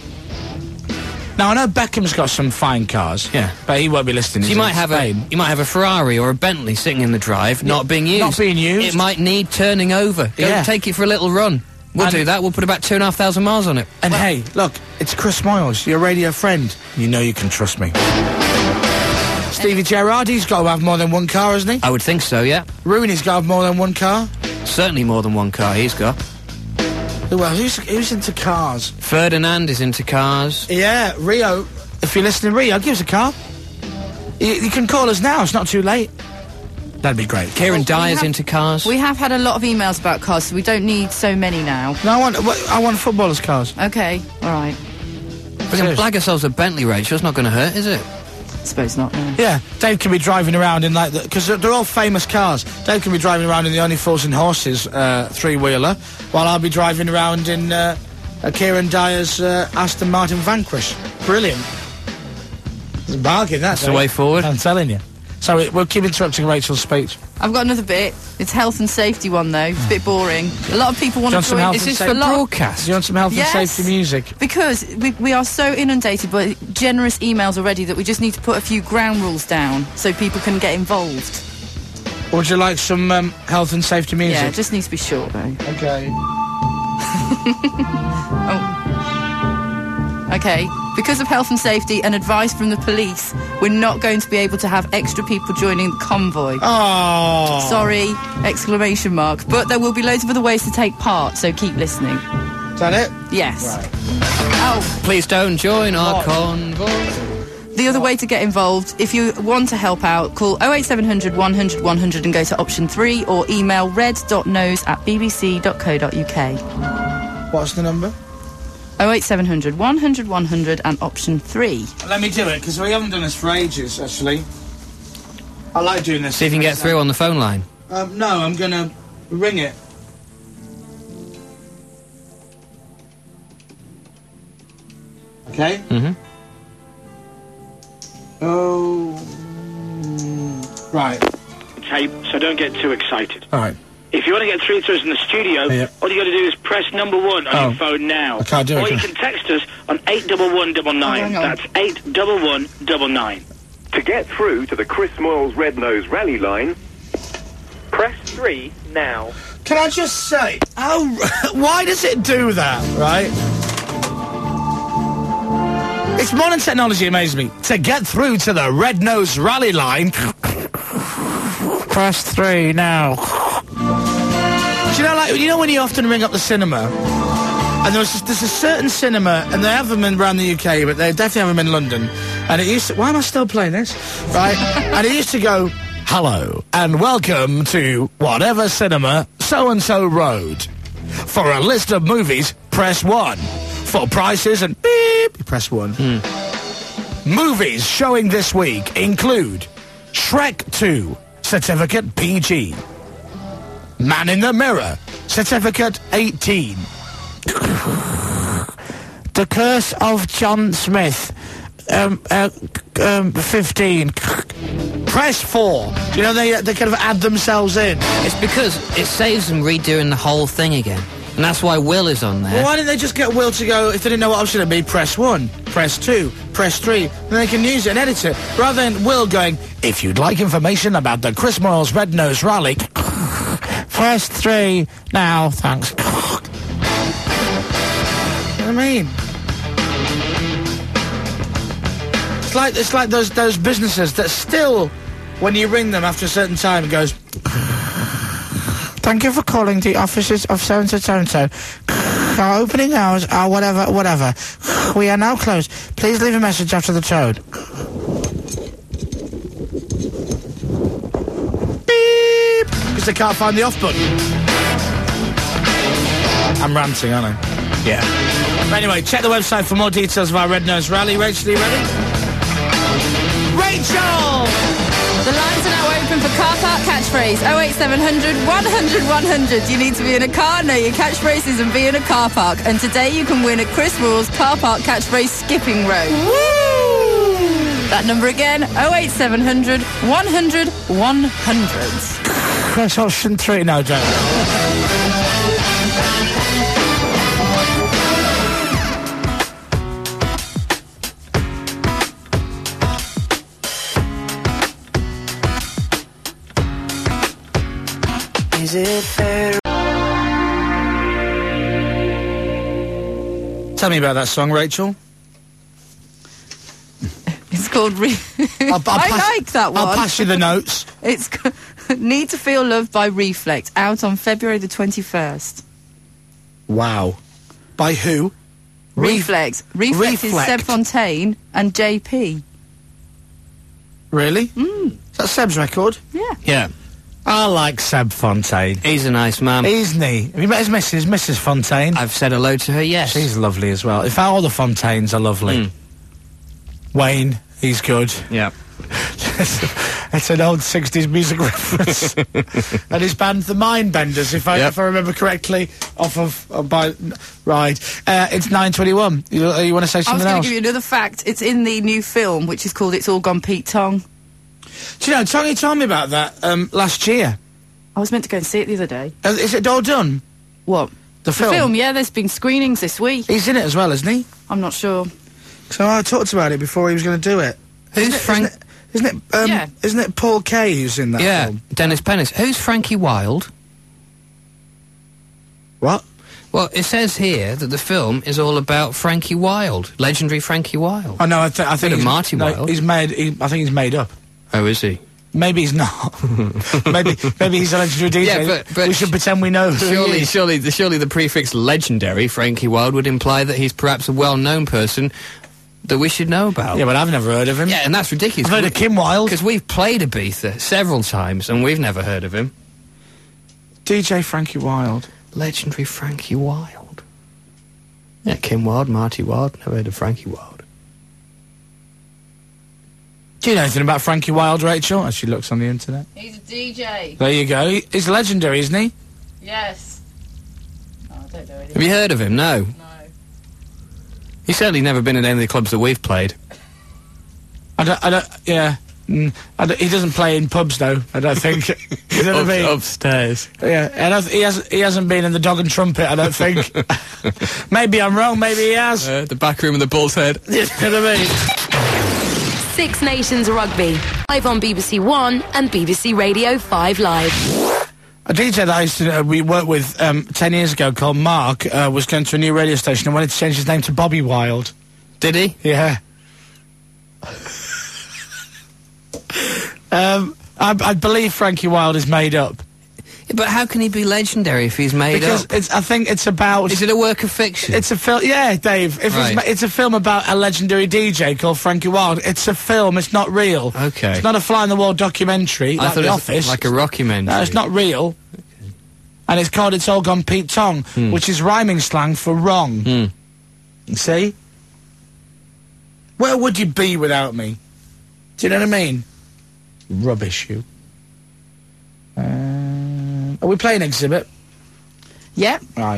Now, I know Beckham's got some fine cars. Yeah. But he won't be listening. So you might have a Ferrari or a Bentley sitting in the drive, not being used. Not being used. It might need turning over. Go and take it for a little run. We'll do that. We'll put about 2,500 miles on it. And hey, look, it's Chris Moyles, your radio friend. You know you can trust me. Stevie Gerrardi's got to have more than one car, hasn't he? I would think so, yeah. Rooney's got to have more than one car. Certainly more than one car he's got. Well, who's into cars? Ferdinand is into cars. Yeah, Rio. If you're listening, Rio, give us a car. You can call us now. It's not too late. That'd be great. Kieran Dyer's into cars. We have had a lot of emails about cars, so we don't need so many now. No, I want footballers' cars. Okay, all right. We can blag ourselves a Bentley, Rachel. It's not going to hurt, is it? I suppose not, no. Yeah, Dave can be driving around in like because they're all famous cars. Dave can be driving around in the Only Fools and Horses 3-wheeler, while I'll be driving around in Kieran Dyer's Aston Martin Vanquish. Brilliant. It's a bargain, that's the way forward. I'm telling you. So we'll keep interrupting Rachel's speech. I've got another bit. It's health and safety one, though. It's a bit boring. A lot of people want to join. Is this for broadcast? Do you want some health and safety music? Because we are so inundated by generous emails already that we just need to put a few ground rules down so people can get involved. Would you like some health and safety music? Yeah, it just needs to be short, though. Okay. Okay, because of health and safety and advice from the police, we're not going to be able to have extra people joining the convoy. Oh! Sorry, exclamation mark. But there will be loads of other ways to take part, so keep listening. Is that it? Yes. Right. Oh. Please don't join our convoy. The other way to get involved, if you want to help out, call 08700 100 100 and go to option 3, or email red.nose@bbc.co.uk. What's the number? 08700 100 100 and option 3. Let me do it, because we haven't done this for ages, actually. I like doing this. See if you can get through on the phone line. No, I'm going to ring it. Okay? Mm-hmm. Oh... Right. Tape, so don't get too excited. All right. If you want to get through to us in the studio, all you got to do is press number 1 on your phone now. I can't do it. Or you can text us on 81199. That's 81199. To get through to the Chris Moyles Red Nose Rally line, press 3 now. Can I just say, why does it do that, right? It's modern technology amazes me. To get through to the Red Nose Rally line, press 3 now. Do you know when you often ring up the cinema, and there's a certain cinema, and they have them around the UK, but they definitely have them in London, and it used to... Why am I still playing this? Right? And it used to go, Hello, and welcome to Whatever Cinema So-and-so Road. For a list of movies, press 1. For prices and beep, you press 1. Movies showing this week include Shrek 2, certificate PG. Man in the Mirror, certificate 18. The Curse of John Smith, 15. Press 4. Do you know they kind of add themselves in? It's because it saves them redoing the whole thing again. And that's why Will is on there. Well, why didn't they just get Will to go, if they didn't know what option it'd be, press 1, press 2, press 3, and they can use it and edit it, rather than Will going, if you'd like information about the Chris Moyles Red Nose Rally, press 3 now, thanks. You know what I mean? It's like those businesses that still, when you ring them after a certain time, it goes, thank you for calling the offices of so-and-so, so-and-so. Our opening hours are whatever. We are now closed. Please leave a message after the tone. Beep! Because they can't find the off button. I'm ranting, aren't I? Yeah. Anyway, check the website for more details of our Red Nose Rally. Rachel, are you ready? Rachel! The lines are now open for car park catchphrase 08700 100 100. You need to be in a car, know your catchphrases and be in a car park. And today you can win a Chris Moyles car park catchphrase skipping rope. Woo! That number again, 08700 100 100. Press option 3. No, don't. Is it fair? Tell me about that song, Rachel. It's called I like that one. I'll pass you the notes. It's Need to Feel Love by Reflect, out on February the 21st. Wow. By who? Reflect. Reflect is Seb Fontaine and JP. Really? Is that Seb's record? Yeah. Yeah. I like Seb Fontaine. He's a nice man. Isn't he? Have you met his missus, Mrs. Fontaine? I've said hello to her, yes. She's lovely as well. In fact, all the Fontaines are lovely. Wayne, he's good. Yeah. It's an old 60s music reference. And his band, The Mindbenders, if I remember correctly, off of, right. It's 9:21. You want to say something else? I was going to give you another fact. It's in the new film, which is called It's All Gone Pete Tong. Do you know, Tony told me about that last year. I was meant to go and see it the other day. Is it all done? What? The film? The film, yeah, there's been screenings this week. He's in it as well, isn't he? I'm not sure. So I talked about it before he was going to do it. Who's Frank? Isn't it Paul Kay who's in that film? Yeah, Dennis Pennis. Who's Frankie Wilde? What? Well, it says here that the film is all about Frankie Wilde, legendary Frankie Wilde. Oh no, I think it's Marty Wilde. I think he's made up. Oh, is he? Maybe he's not. maybe he's a legendary DJ. Yeah, but we should pretend we know. Surely the prefix legendary Frankie Wilde would imply that he's perhaps a well-known person that we should know about. Yeah, but I've never heard of him. Yeah, and that's ridiculous. I've heard of Kim Wilde. Because we've played Ibiza several times and we've never heard of him. DJ Frankie Wilde. Legendary Frankie Wilde. Yeah, Kim Wilde, Marty Wilde, never heard of Frankie Wilde. Do you know anything about Frankie Wilde, Rachel? As she looks on the internet. He's a DJ. There you go. He's legendary, isn't he? Yes. Oh, I don't know anything. Have you heard of him? No. He's certainly never been in any of the clubs that we've played. He doesn't play in pubs, though, I don't think. You know what I mean? Upstairs. Yeah, he hasn't been in the Dog and Trumpet, I don't think. Maybe I'm wrong, maybe he has. The back room of the Bull's Head. You know what I mean? Six Nations Rugby, live on BBC One and BBC Radio 5 Live. A DJ that we worked with 10 years ago called Mark was going to a new radio station and wanted to change his name to Bobby Wilde. Did he? Yeah. I believe Frankie Wilde is made up. But how can he be legendary if he's made Because up? I think it's about... Is it a work of fiction? It's a film... Yeah, Dave. It's a film about a legendary DJ called Frankie Wilde. It's a film. It's not real. Okay. It's not a fly-on-the-wall documentary I like thought The it was Office. like a rockumentary. No, it's not real. Okay. And it's called It's All Gone Pete Tong, which is rhyming slang for wrong. You see? Where would you be without me? Do you know what I mean? Rubbish, you. Are we playing Exhibit? Yep. Right.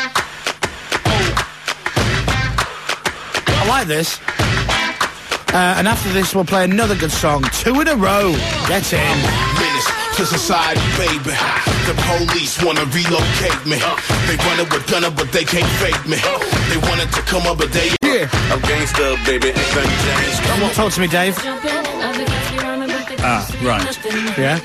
I like this. And after this, we'll play another good song. 2 in a row. Get in. Menace to society, baby. The police wanna relocate me. They run it with gunner, but they can't fake me. They wanted to come up, but they... Yeah. I'm gangsta, baby. Come on, talk to me, Dave. Right. Yeah?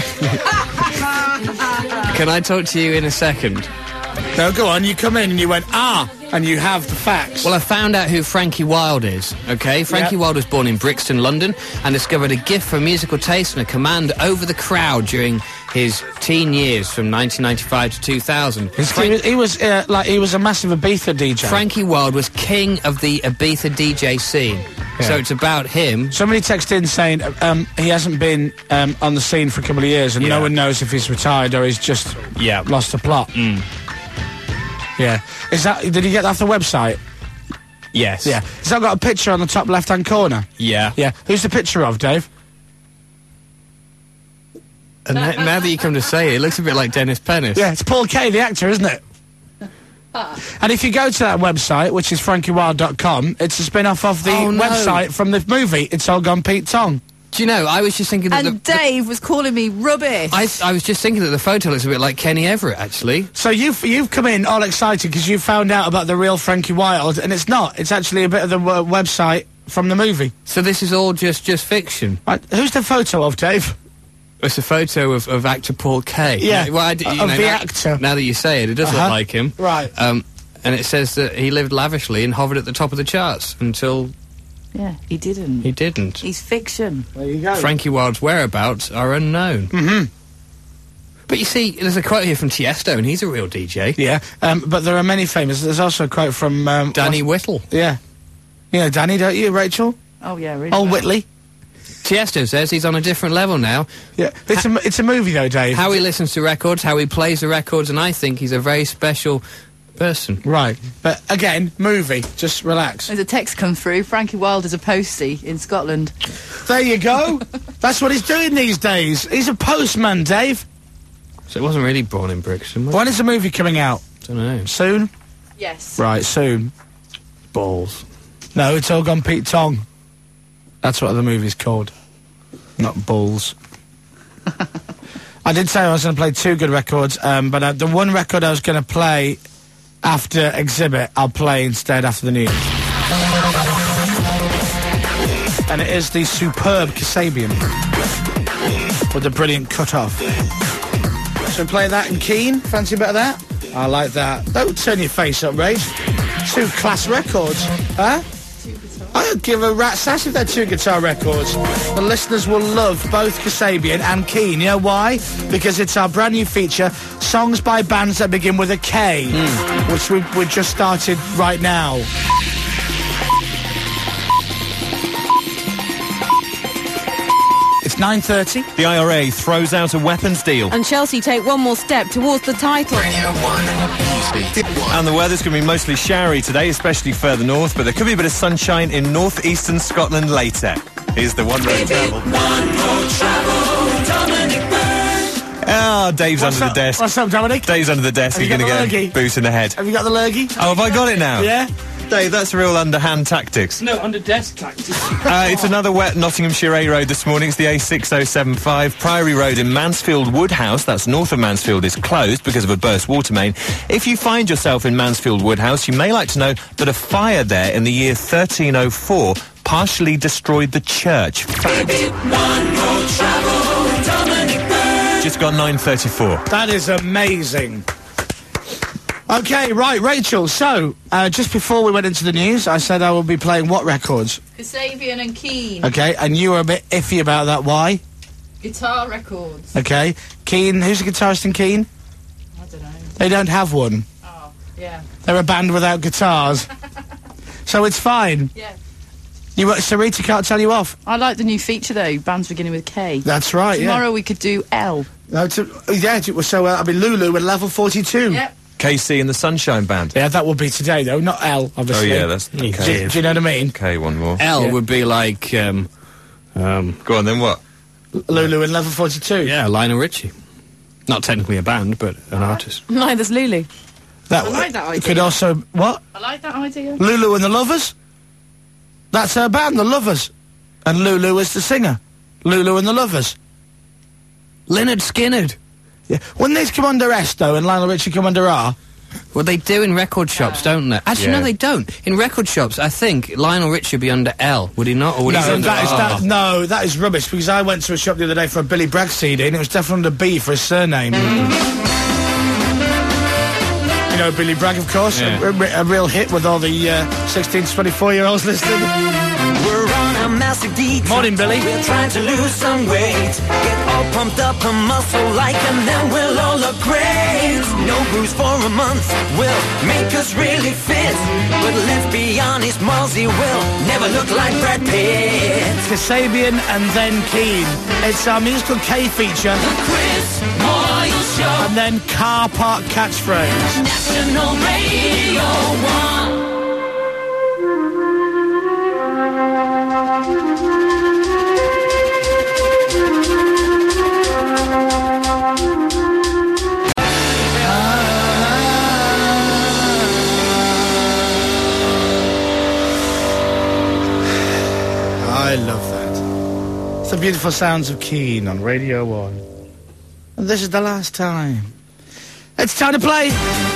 Can I talk to you in a second? No, go on. You come in and you went, and you have the facts. Well, I found out who Frankie Wilde is, okay? Frankie Wilde was born in Brixton, London, and discovered a gift for musical taste and a command over the crowd during his teen years from 1995 to 2000. He was a massive Ibiza DJ. Frankie Wilde was king of the Ibiza DJ scene. Yeah. So it's about him. Somebody texted in saying he hasn't been on the scene for a couple of years and no one knows if he's retired or he's just lost the plot. Yeah. Did you get that off the website? Yes. Yeah. Has that got a picture on the top left-hand corner? Yeah. Yeah. Who's the picture of, Dave? And now that you come to say it, it looks a bit like Dennis Pennis. Yeah, it's Paul Kay, the actor, isn't it? And if you go to that website, which is frankiewilde.com, it's a spin-off of the website from the movie It's All Gone Pete Tong. Do you know, I was just thinking that And Dave was calling me rubbish. I was just thinking that the photo looks a bit like Kenny Everett, actually. So you've come in all excited because you found out about the real Frankie Wilde, and it's not. It's actually a bit of the website from the movie. So this is all just fiction? Right, who's the photo of, Dave? It's a photo of actor Paul Kay. Yeah, well, actor. Now that you say it, it does look like him. Right. And it says that he lived lavishly and hovered at the top of the charts until... Yeah, he didn't. He didn't. He's fiction. There you go. Frankie Wilde's whereabouts are unknown. But you see, there's a quote here from Tiesto, and he's a real DJ. Yeah, but there are many famous... There's also a quote from... Danny Whittle. Yeah. You know Danny, don't you, Rachel? Oh, yeah, really. Old Whitley. Tiesto says he's on a different level now. Yeah, it's a movie, though, Dave. How he listens to records, how he plays the records, and I think he's a very special... person. Right. But again, movie. Just relax. There's a text come through. Frankie Wilde is a postie in Scotland. There you go. That's what he's doing these days. He's a postman, Dave. So it wasn't really born in Brixton, was it? When is the movie coming out? Don't know. Soon? Yes. Right, soon. Balls. No, It's All Gone Pete Tong. That's what the movie's called. Not Balls. I did say I was going to play 2 good records, but the one record I was going to play after Exhibit, I'll play instead after the news. And it is the superb Kasabian with the brilliant cut-off. So play that in Keen. Fancy a bit of that? I like that. Don't turn your face up, Rach. 2 class records, huh? I don't give a rat's ass if they're 2 guitar records. The listeners will love both Kasabian and Keen. You know why? Because it's our brand new feature, songs by bands that begin with a K, which we just started right now. It's 9:30. The IRA throws out a weapons deal. And Chelsea take one more step towards the title. And the weather's going to be mostly showery today, especially further north, but there could be a bit of sunshine in northeastern Scotland later. Here's the One Road Travel. Dave's under the desk. What's up, Dominic? Dave's under the desk. You're going to get a boot in the head. Have you got the lurgy? Oh, have I got it now? Yeah. Dave, that's real underhand tactics. No, under desk tactics. It's another wet Nottinghamshire A road this morning. It's the A6075. Priory Road in Mansfield Woodhouse, that's north of Mansfield, is closed because of a burst water main. If you find yourself in Mansfield Woodhouse, you may like to know that a fire there in the year 1304 partially destroyed the church. Fact. Just got 9:34. That is amazing. Okay, right, Rachel, so, just before we went into the news, I said I will be playing what records? Kasabian and Keen. Okay, and you were a bit iffy about that, why? Guitar records. Okay. Keane, who's the guitarist in Keane? I don't know. They don't have one. Oh, yeah. They're a band without guitars. So it's fine. Yeah. Sarita can't tell you off. I like the new feature though, bands beginning with K. That's right, Tomorrow we could do L. No, Lulu at level 42. Yep. KC and the Sunshine Band. Yeah, that would be today though, not L, obviously. Oh yeah, that's okay. Do you know what I mean? Okay, one more. L would be like, Go on then, what? Lulu and level 42. Yeah, Lionel Richie. Not technically a band, but an artist. No, there's Lulu. That I like that idea. Could also, what? I like that idea. Lulu and the Lovers? That's her band, the Lovers. And Lulu is the singer. Lulu and the Lovers. Lynyrd Skynyrd. Yeah. Wouldn't these come under S, though, and Lionel Richie come under R? Well, they do in record shops, don't they? Actually, no, they don't. In record shops, I think Lionel Richie would be under L, would he not? Or would he be under R? No, that is rubbish, because I went to a shop the other day for a Billy Bragg CD, and it was definitely under B for his surname. You know Billy Bragg, of course, a real hit with all the 16 to 24-year-olds listening. We're on a massive detox. Morning, Billy. We're trying to lose some weight. Get all pumped up and muscle like, and then we'll all look great. No booze for a month will make us really fit. But let's be honest, Mozzie will never look like Brad Pitt. Kasabian and then Keane. It's our musical K feature. The Chris Moyle Show. And then car park catchphrase. National Radio 1. I love that. It's the beautiful sounds of Keane on Radio 1. And this is the last time. It's time to play!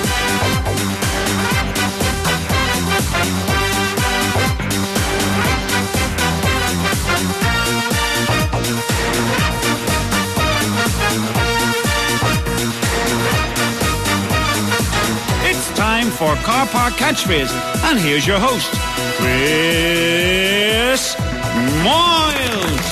It's time for Car Park Catchphrase. And here's your host, Chris Moyles.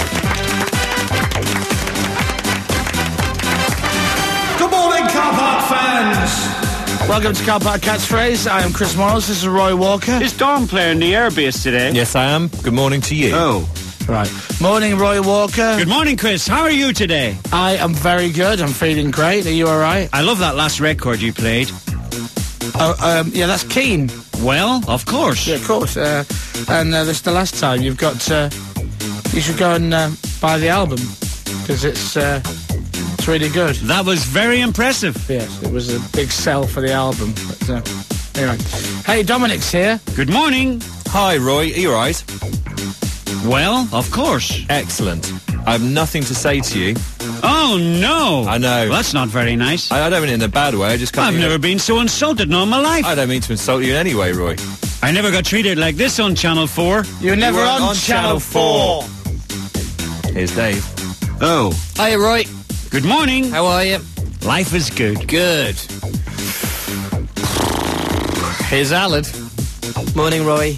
Good morning, Car Park fans! Welcome to Car Park Catchphrase. I am Chris Moyles. This is Roy Walker. Is Dawn playing the airbase today? Yes, I am. Good morning to you. Oh. Right. Morning, Roy Walker. Good morning, Chris. How are you today? I am very good. I'm feeling great. Are you all right? I love that last record you played. Yeah, that's Keane. Well, of course. Yeah, of course. And this is the last time. You've got... you should go and buy the album, because it's really good. That was very impressive. Yes, it was a big sell for the album. But, anyway. Hey, Dominic's here. Good morning. Hi, Roy. Are you all right? Well, of course. Excellent. I have nothing to say to you. Oh, no. I know. Well, that's not very nice. I don't mean it in a bad way. I just can't... I've never been so insulted in all my life. I don't mean to insult you in any way, Roy. I never got treated like this on Channel 4. You were never on Channel 4. Here's Dave. Oh. Hiya, Roy. Good morning. How are you? Life is good. Good. Here's Alad. Morning, Roy.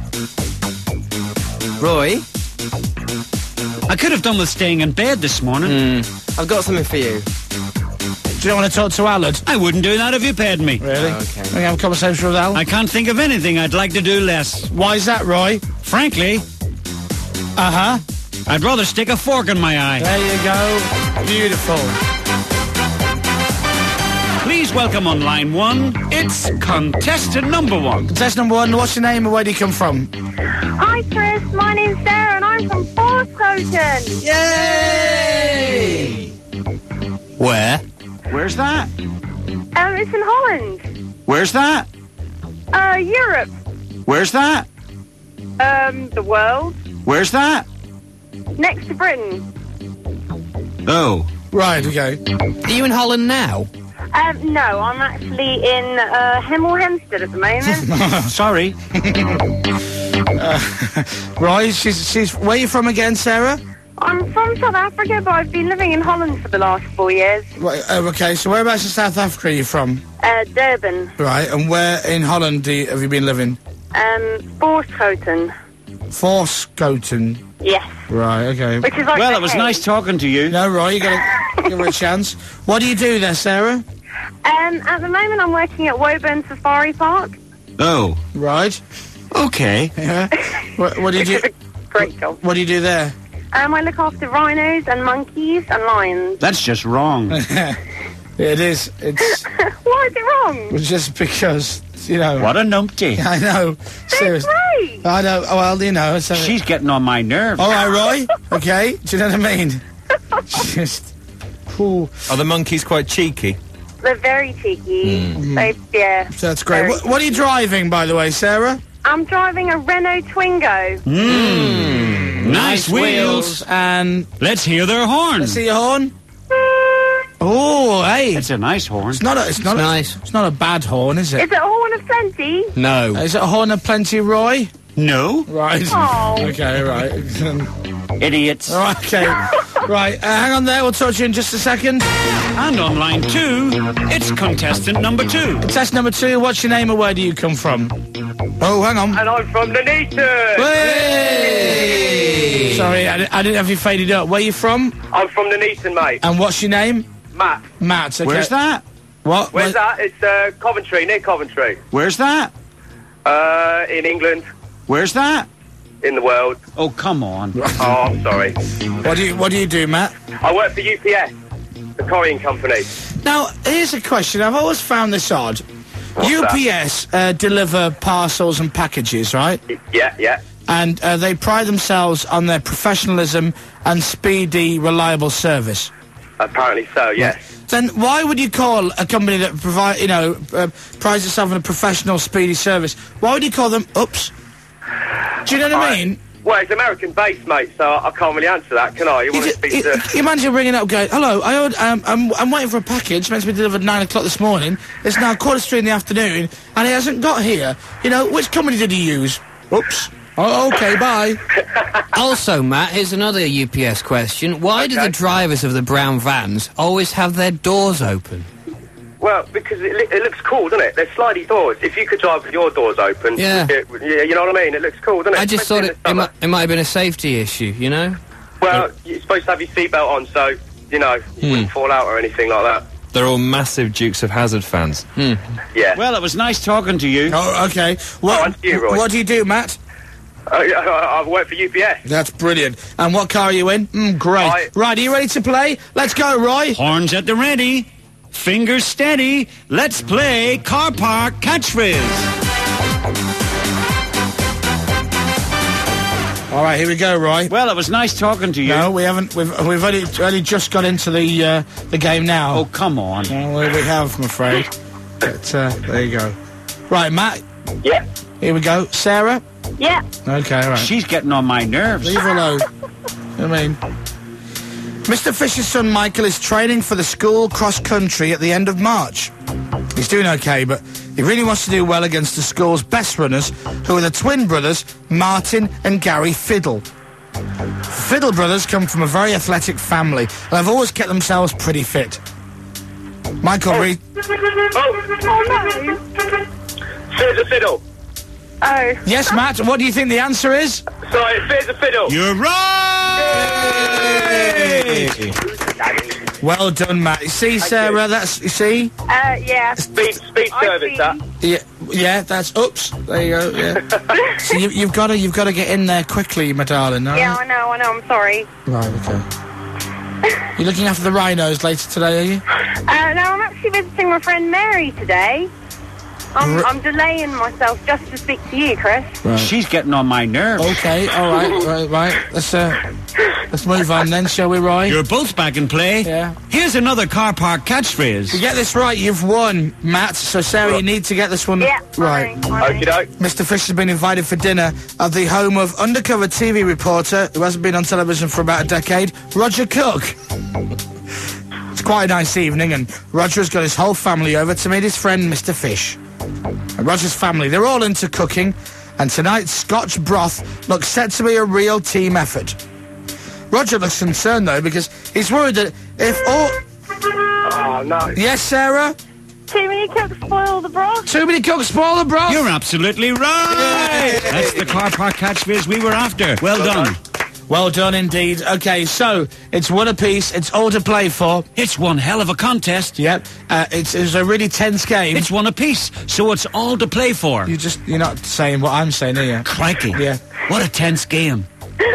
Roy? I could have done with staying in bed this morning. I've got something for you. Do you want to talk to Alad? I wouldn't do that if you paid me. Really? Oh, okay. Can we have a conversation with Al? I can't think of anything I'd like to do less. Why is that, Roy? Frankly, Uh-huh. I'd rather stick a fork in my eye. There you go. Beautiful. Please welcome on line 1, it's contestant number 1. Contestant number 1, what's your name and where do you come from? Hi, Chris. My name's Sarah, and I'm from Porthcroton. Yay! Where? Where's that? It's in Holland. Where's that? Europe. Where's that? The world. Where's that? Next to Britain. Oh. Right, okay. Are you in Holland now? No, I'm actually in Hemel Hempstead at the moment. Sorry. Roy, she's... Where are you from again, Sarah? I'm from South Africa, but I've been living in Holland for the last 4 years. Right, okay, so whereabouts in South Africa are you from? Durban. Right, and where in Holland have you been living? Porthcroton. Forscoten. Yes. Right, okay. Which is like Well, the it was head. nice talking to you. No, Roy, you gotta give her a chance. What do you do there, Sarah? At the moment, I'm working at Woburn Safari Park. Oh. Right. Okay. Yeah. What do you do? Great job. What do you do there? I look after rhinos and monkeys and lions. That's just wrong. It is. It's Why is it wrong? just because, you know. What a numpty. I know. Seriously. Great. I know. Well, you know. So She's getting on my nerves. all right, Roy. Okay. Do you know what I mean? Just. Ooh. Are the monkeys quite cheeky? They're very cheeky. Yeah. So that's great. Very What are you driving, by the way, Sarah? I'm driving a Renault Twingo. Nice wheels. And Let's hear their horn. let's see your horn. Oh, hey. It's a nice horn. It's not nice. It's not a bad horn, is Is it? it a horn of plenty? No. Is it a horn of plenty, Roy? No. Right. Oh. Okay, right. Idiots. All right, okay. Right, hang on there. We'll talk to you in just a second. And on line 2, it's contestant number 2. Test number 2. What's your name and where do you come from? Oh, hang on. And I'm from Nuneaton. Hey! Sorry, I didn't have you faded up. Where you from? I'm from Nuneaton, mate. And what's your name? Matt. Matt. Okay. Where's that? What? Where's that? It's Coventry, near Coventry. Where's that? In England, Where's that? in the world. Oh, come on. Oh, I'm sorry. What do you do, Matt? I work for UPS, the courier company. Now, here's a question. I've always found this odd. UPS deliver parcels and packages, right? Yeah. And they pride themselves on their professionalism and speedy, reliable service. Apparently so, yes. Then why would you call a company that prides itself on a professional, speedy service? Why would you call them Oops? Do you know what I mean? Well, it's American-based, mate, so I can't really answer that, can I? You want to speak to... You imagine ringing up going, hello, I'm waiting for a package, meant to be delivered at 9 o'clock this morning. It's now 3:15 in the afternoon, and it hasn't got here. You know, which company did he use? Oops. Oh, okay, bye. Also, Matt, here's another UPS question. Why do the drivers of the brown vans always have their doors open? Well, because it looks cool, doesn't it? They're slidey doors. If you could drive with your doors open... Yeah. You know what I mean? It looks cool, doesn't it? I just thought Especially in the summer. it might have been a safety issue, you know? Well, you're supposed to have your seatbelt on, so, you know, you wouldn't fall out or anything like that. They're all massive Dukes of Hazzard fans. Yeah. Well, it was nice talking to you. Oh, okay. on to you, Roy. What do you do, Matt? I work for UPS. That's brilliant. And what car are you in? Great. Right, are you ready to play? Let's go, Roy. Horns at the ready. Fingers steady. Let's play Car Park Catchphrase. All right, here we go, Roy. Well, it was nice talking to you. No, we haven't. We've only just got into the game now. Oh, come on. Well, we have, I'm afraid. But there you go. Right, Matt. Yeah. Here we go. Sarah. Yeah. Okay, all right. She's getting on my nerves. Leave her alone. I mean, Mr. Fisher's son Michael is training for the school cross country at the end of March. He's doing okay, but he really wants to do well against the school's best runners, who are the twin brothers Martin and Gary Fiddle. Fiddle brothers come from a very athletic family and have always kept themselves pretty fit. Michael Reed. Oh, no. Fear's a fiddle. Oh. Yes, Matt, what do you think the answer is? Sorry, fear's a fiddle. You're right! Well done, Matt. You see, Sarah, that's, you see? Yeah. Speed service, that. Yeah, that's, oops, there you go, yeah. So you've got to get in there quickly, my darling, all Yeah, right? I know, I'm sorry. Right, okay. You're looking after the rhinos later today, are you? No, I'm actually visiting my friend Mary today. I'm delaying myself just to speak to you, Chris. Right. She's getting on my nerves. Okay, all right. Let's move on then, shall we, Roy? You're both back in play. Yeah. Here's another Car Park Catchphrase. If you get this right, you've won, Matt. So, Sarah, you need to get this one right. Okey-doke. Mr. Fisher's been invited for dinner at the home of undercover TV reporter who hasn't been on television for about a decade, Roger Cook. It's quite a nice evening, and Roger has got his whole family over to meet his friend, Mr. Fish. And Roger's family, they're all into cooking, and tonight's Scotch broth looks set to be a real team effort. Roger looks concerned, though, because he's worried that if all... Oh, no. Yes, Sarah? Too many cooks spoil the broth. Too many cooks spoil the broth. You're absolutely right. That's the car park catchphrase we were after. Well done. Well done indeed. Okay, so it's one apiece. It's all to play for. It's one hell of a contest. Yep. It's a really tense game. It's one apiece, so it's all to play for. You're not saying what I'm saying, are you? Crikey. Yeah. What a tense game.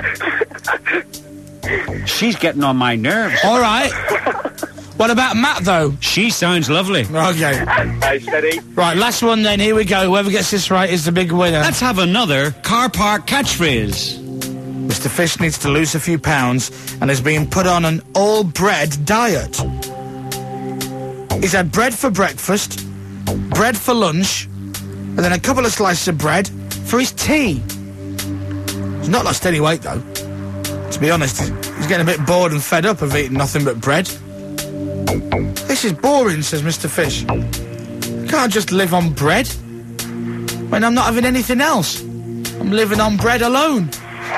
She's getting on my nerves. All right. What about Matt, though? She sounds lovely. Okay. Hey, steady. Right, last one then. Here we go. Whoever gets this right is the big winner. Let's have another car park catchphrase. Mr. Fish needs to lose a few pounds and is being put on an all-bread diet. He's had bread for breakfast, bread for lunch, and then a couple of slices of bread for his tea. He's not lost any weight, though. To be honest, he's getting a bit bored and fed up of eating nothing but bread. This is boring, says Mr. Fish. You can't just live on bread when I'm not having anything else. I'm living on bread alone.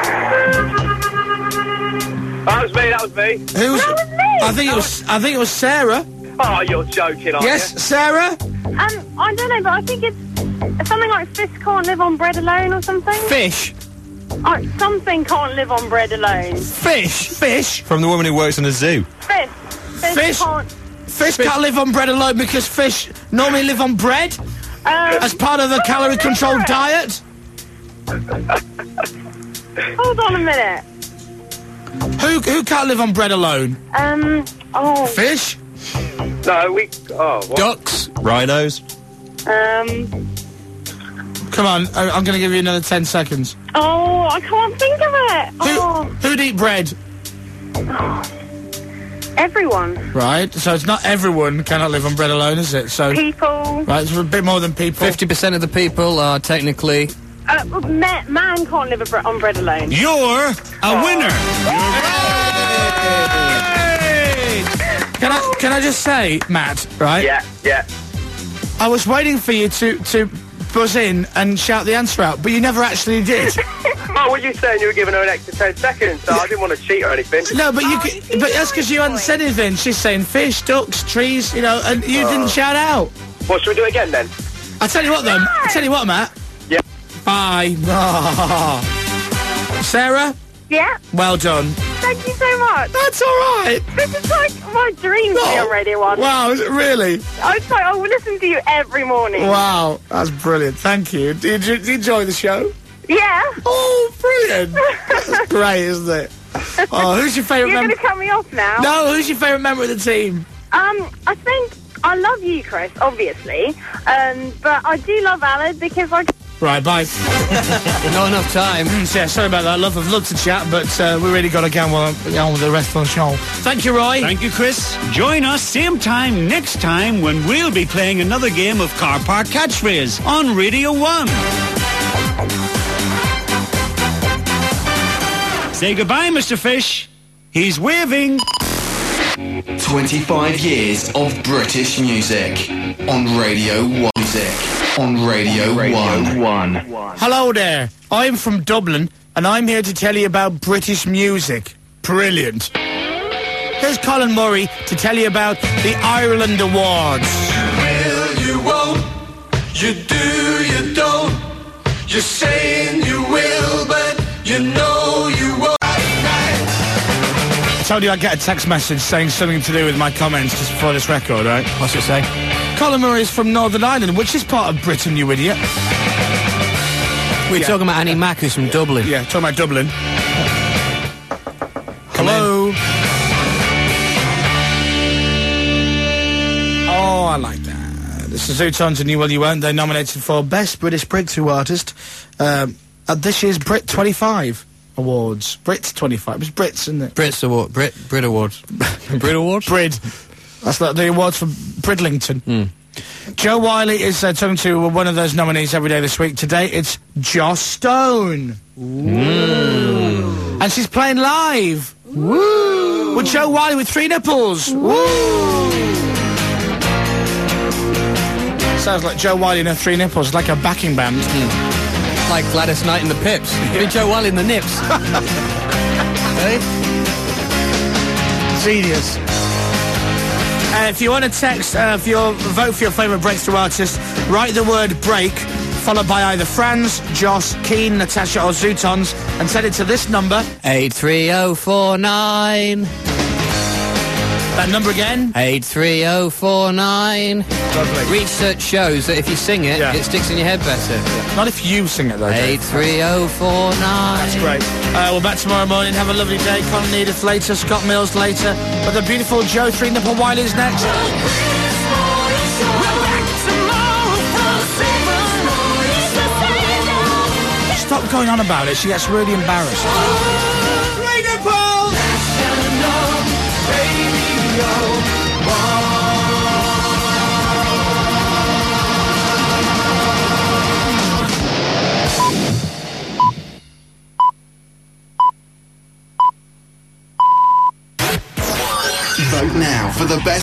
That was me. Who's? That was me. I think it was Sarah. Oh, you're joking, aren't Yes, you? Sarah. I don't know, but I think it's something like fish can't live on bread alone or something. Fish. Something can't live on bread alone. Fish. From the woman who works in a zoo. Fish can't. Fish can't live on bread alone because fish normally live on bread as part of the calorie-controlled diet. Hold on a minute. Who can't live on bread alone? Fish? No, what? Ducks. Rhinos. Come on, I'm going to give you another 10 seconds. Oh, I can't think of it. Who'd eat bread? Everyone. Right, so it's not everyone cannot live on bread alone, is it? So People. Right, it's a bit more than people. 50% of the people are technically... Man can't live on bread alone. You're a winner. Can I just say, Matt, right? Yeah. I was waiting for you to buzz in and shout the answer out, but you never actually did. Oh, were you saying you were giving her an extra 10 seconds? So I didn't want to cheat or anything. No, but but that's because you hadn't said anything. She's saying fish, ducks, trees, and you didn't shout out. Well, should we do it again then? I tell you what, then. I tell you what, Matt. Yeah. Bye. Sarah. Yeah. Well done. Thank you so much. That's all right. This is like my dream to be on Radio 1. Wow, is it really? I will listen to you every morning. Wow, that's brilliant. Thank you. Did you enjoy the show? Yeah. Oh, brilliant. That's great, isn't it? Oh, who's your favourite member? You're going to cut me off now? No, who's your favourite member of the team? I think I love you, Chris, obviously. But I do love Alan because I... Right, bye. Not enough time. Yeah, sorry about that. I'd love to chat, but we really got to get on with the rest of the show. Thank you, Roy. Thank you, Chris. Join us same time next time when we'll be playing another game of Car Park Catchphrase on Radio 1. Say goodbye, Mr. Fish. He's waving. 25 years of British music on Radio 1 Music. On Radio 1. Hello there. I'm from Dublin, and I'm here to tell you about British music. Brilliant. Here's Colin Murray to tell you about the Ireland Awards. Will, you won't. You do, you don't. You're saying you will, but you know you won't. I told you I'd get a text message saying something to do with my comments just before this record, right? What's it say? Colin Murray is from Northern Ireland, which is part of Britain, you idiot. We're talking about Annie Mac, who's from Dublin. Yeah, talking about Dublin. Hello. Oh, I like that. This is Zootons and You Will You Won't. They're nominated for Best British Breakthrough Artist at this year's Brit 25 Awards. Brit 25. It's Brits, isn't it? Brits Award. Brit Awards. Brit Awards? Brid. That's like the awards for Bridlington. Joe Wiley is talking to one of those nominees every day this week. Today it's Joss Stone. And she's playing live. Woo! With Joe Wiley with 3 nipples. Woo! Sounds like Joe Wiley and her 3 nipples, like a backing band. Like Gladys Knight and the Pips. Be Joe Wiley and the Nips. Hey? Genius. If you want to text vote for your favourite breakthrough artist, write the word break, followed by either Franz, Joss, Keen, Natasha or Zootons, and send it to this number. 83049. That number again? 83049. Lovely. Research shows that if you sing it, it sticks in your head better. Not if you sing it, though. 83049. That's great. We're back tomorrow morning. Have a lovely day. Colin Edith later, Scott Mills later. But the beautiful Joe Three Nipple Wiley's next. Stop going on about it. She gets really embarrassed. Three Nipple! Vote now for the best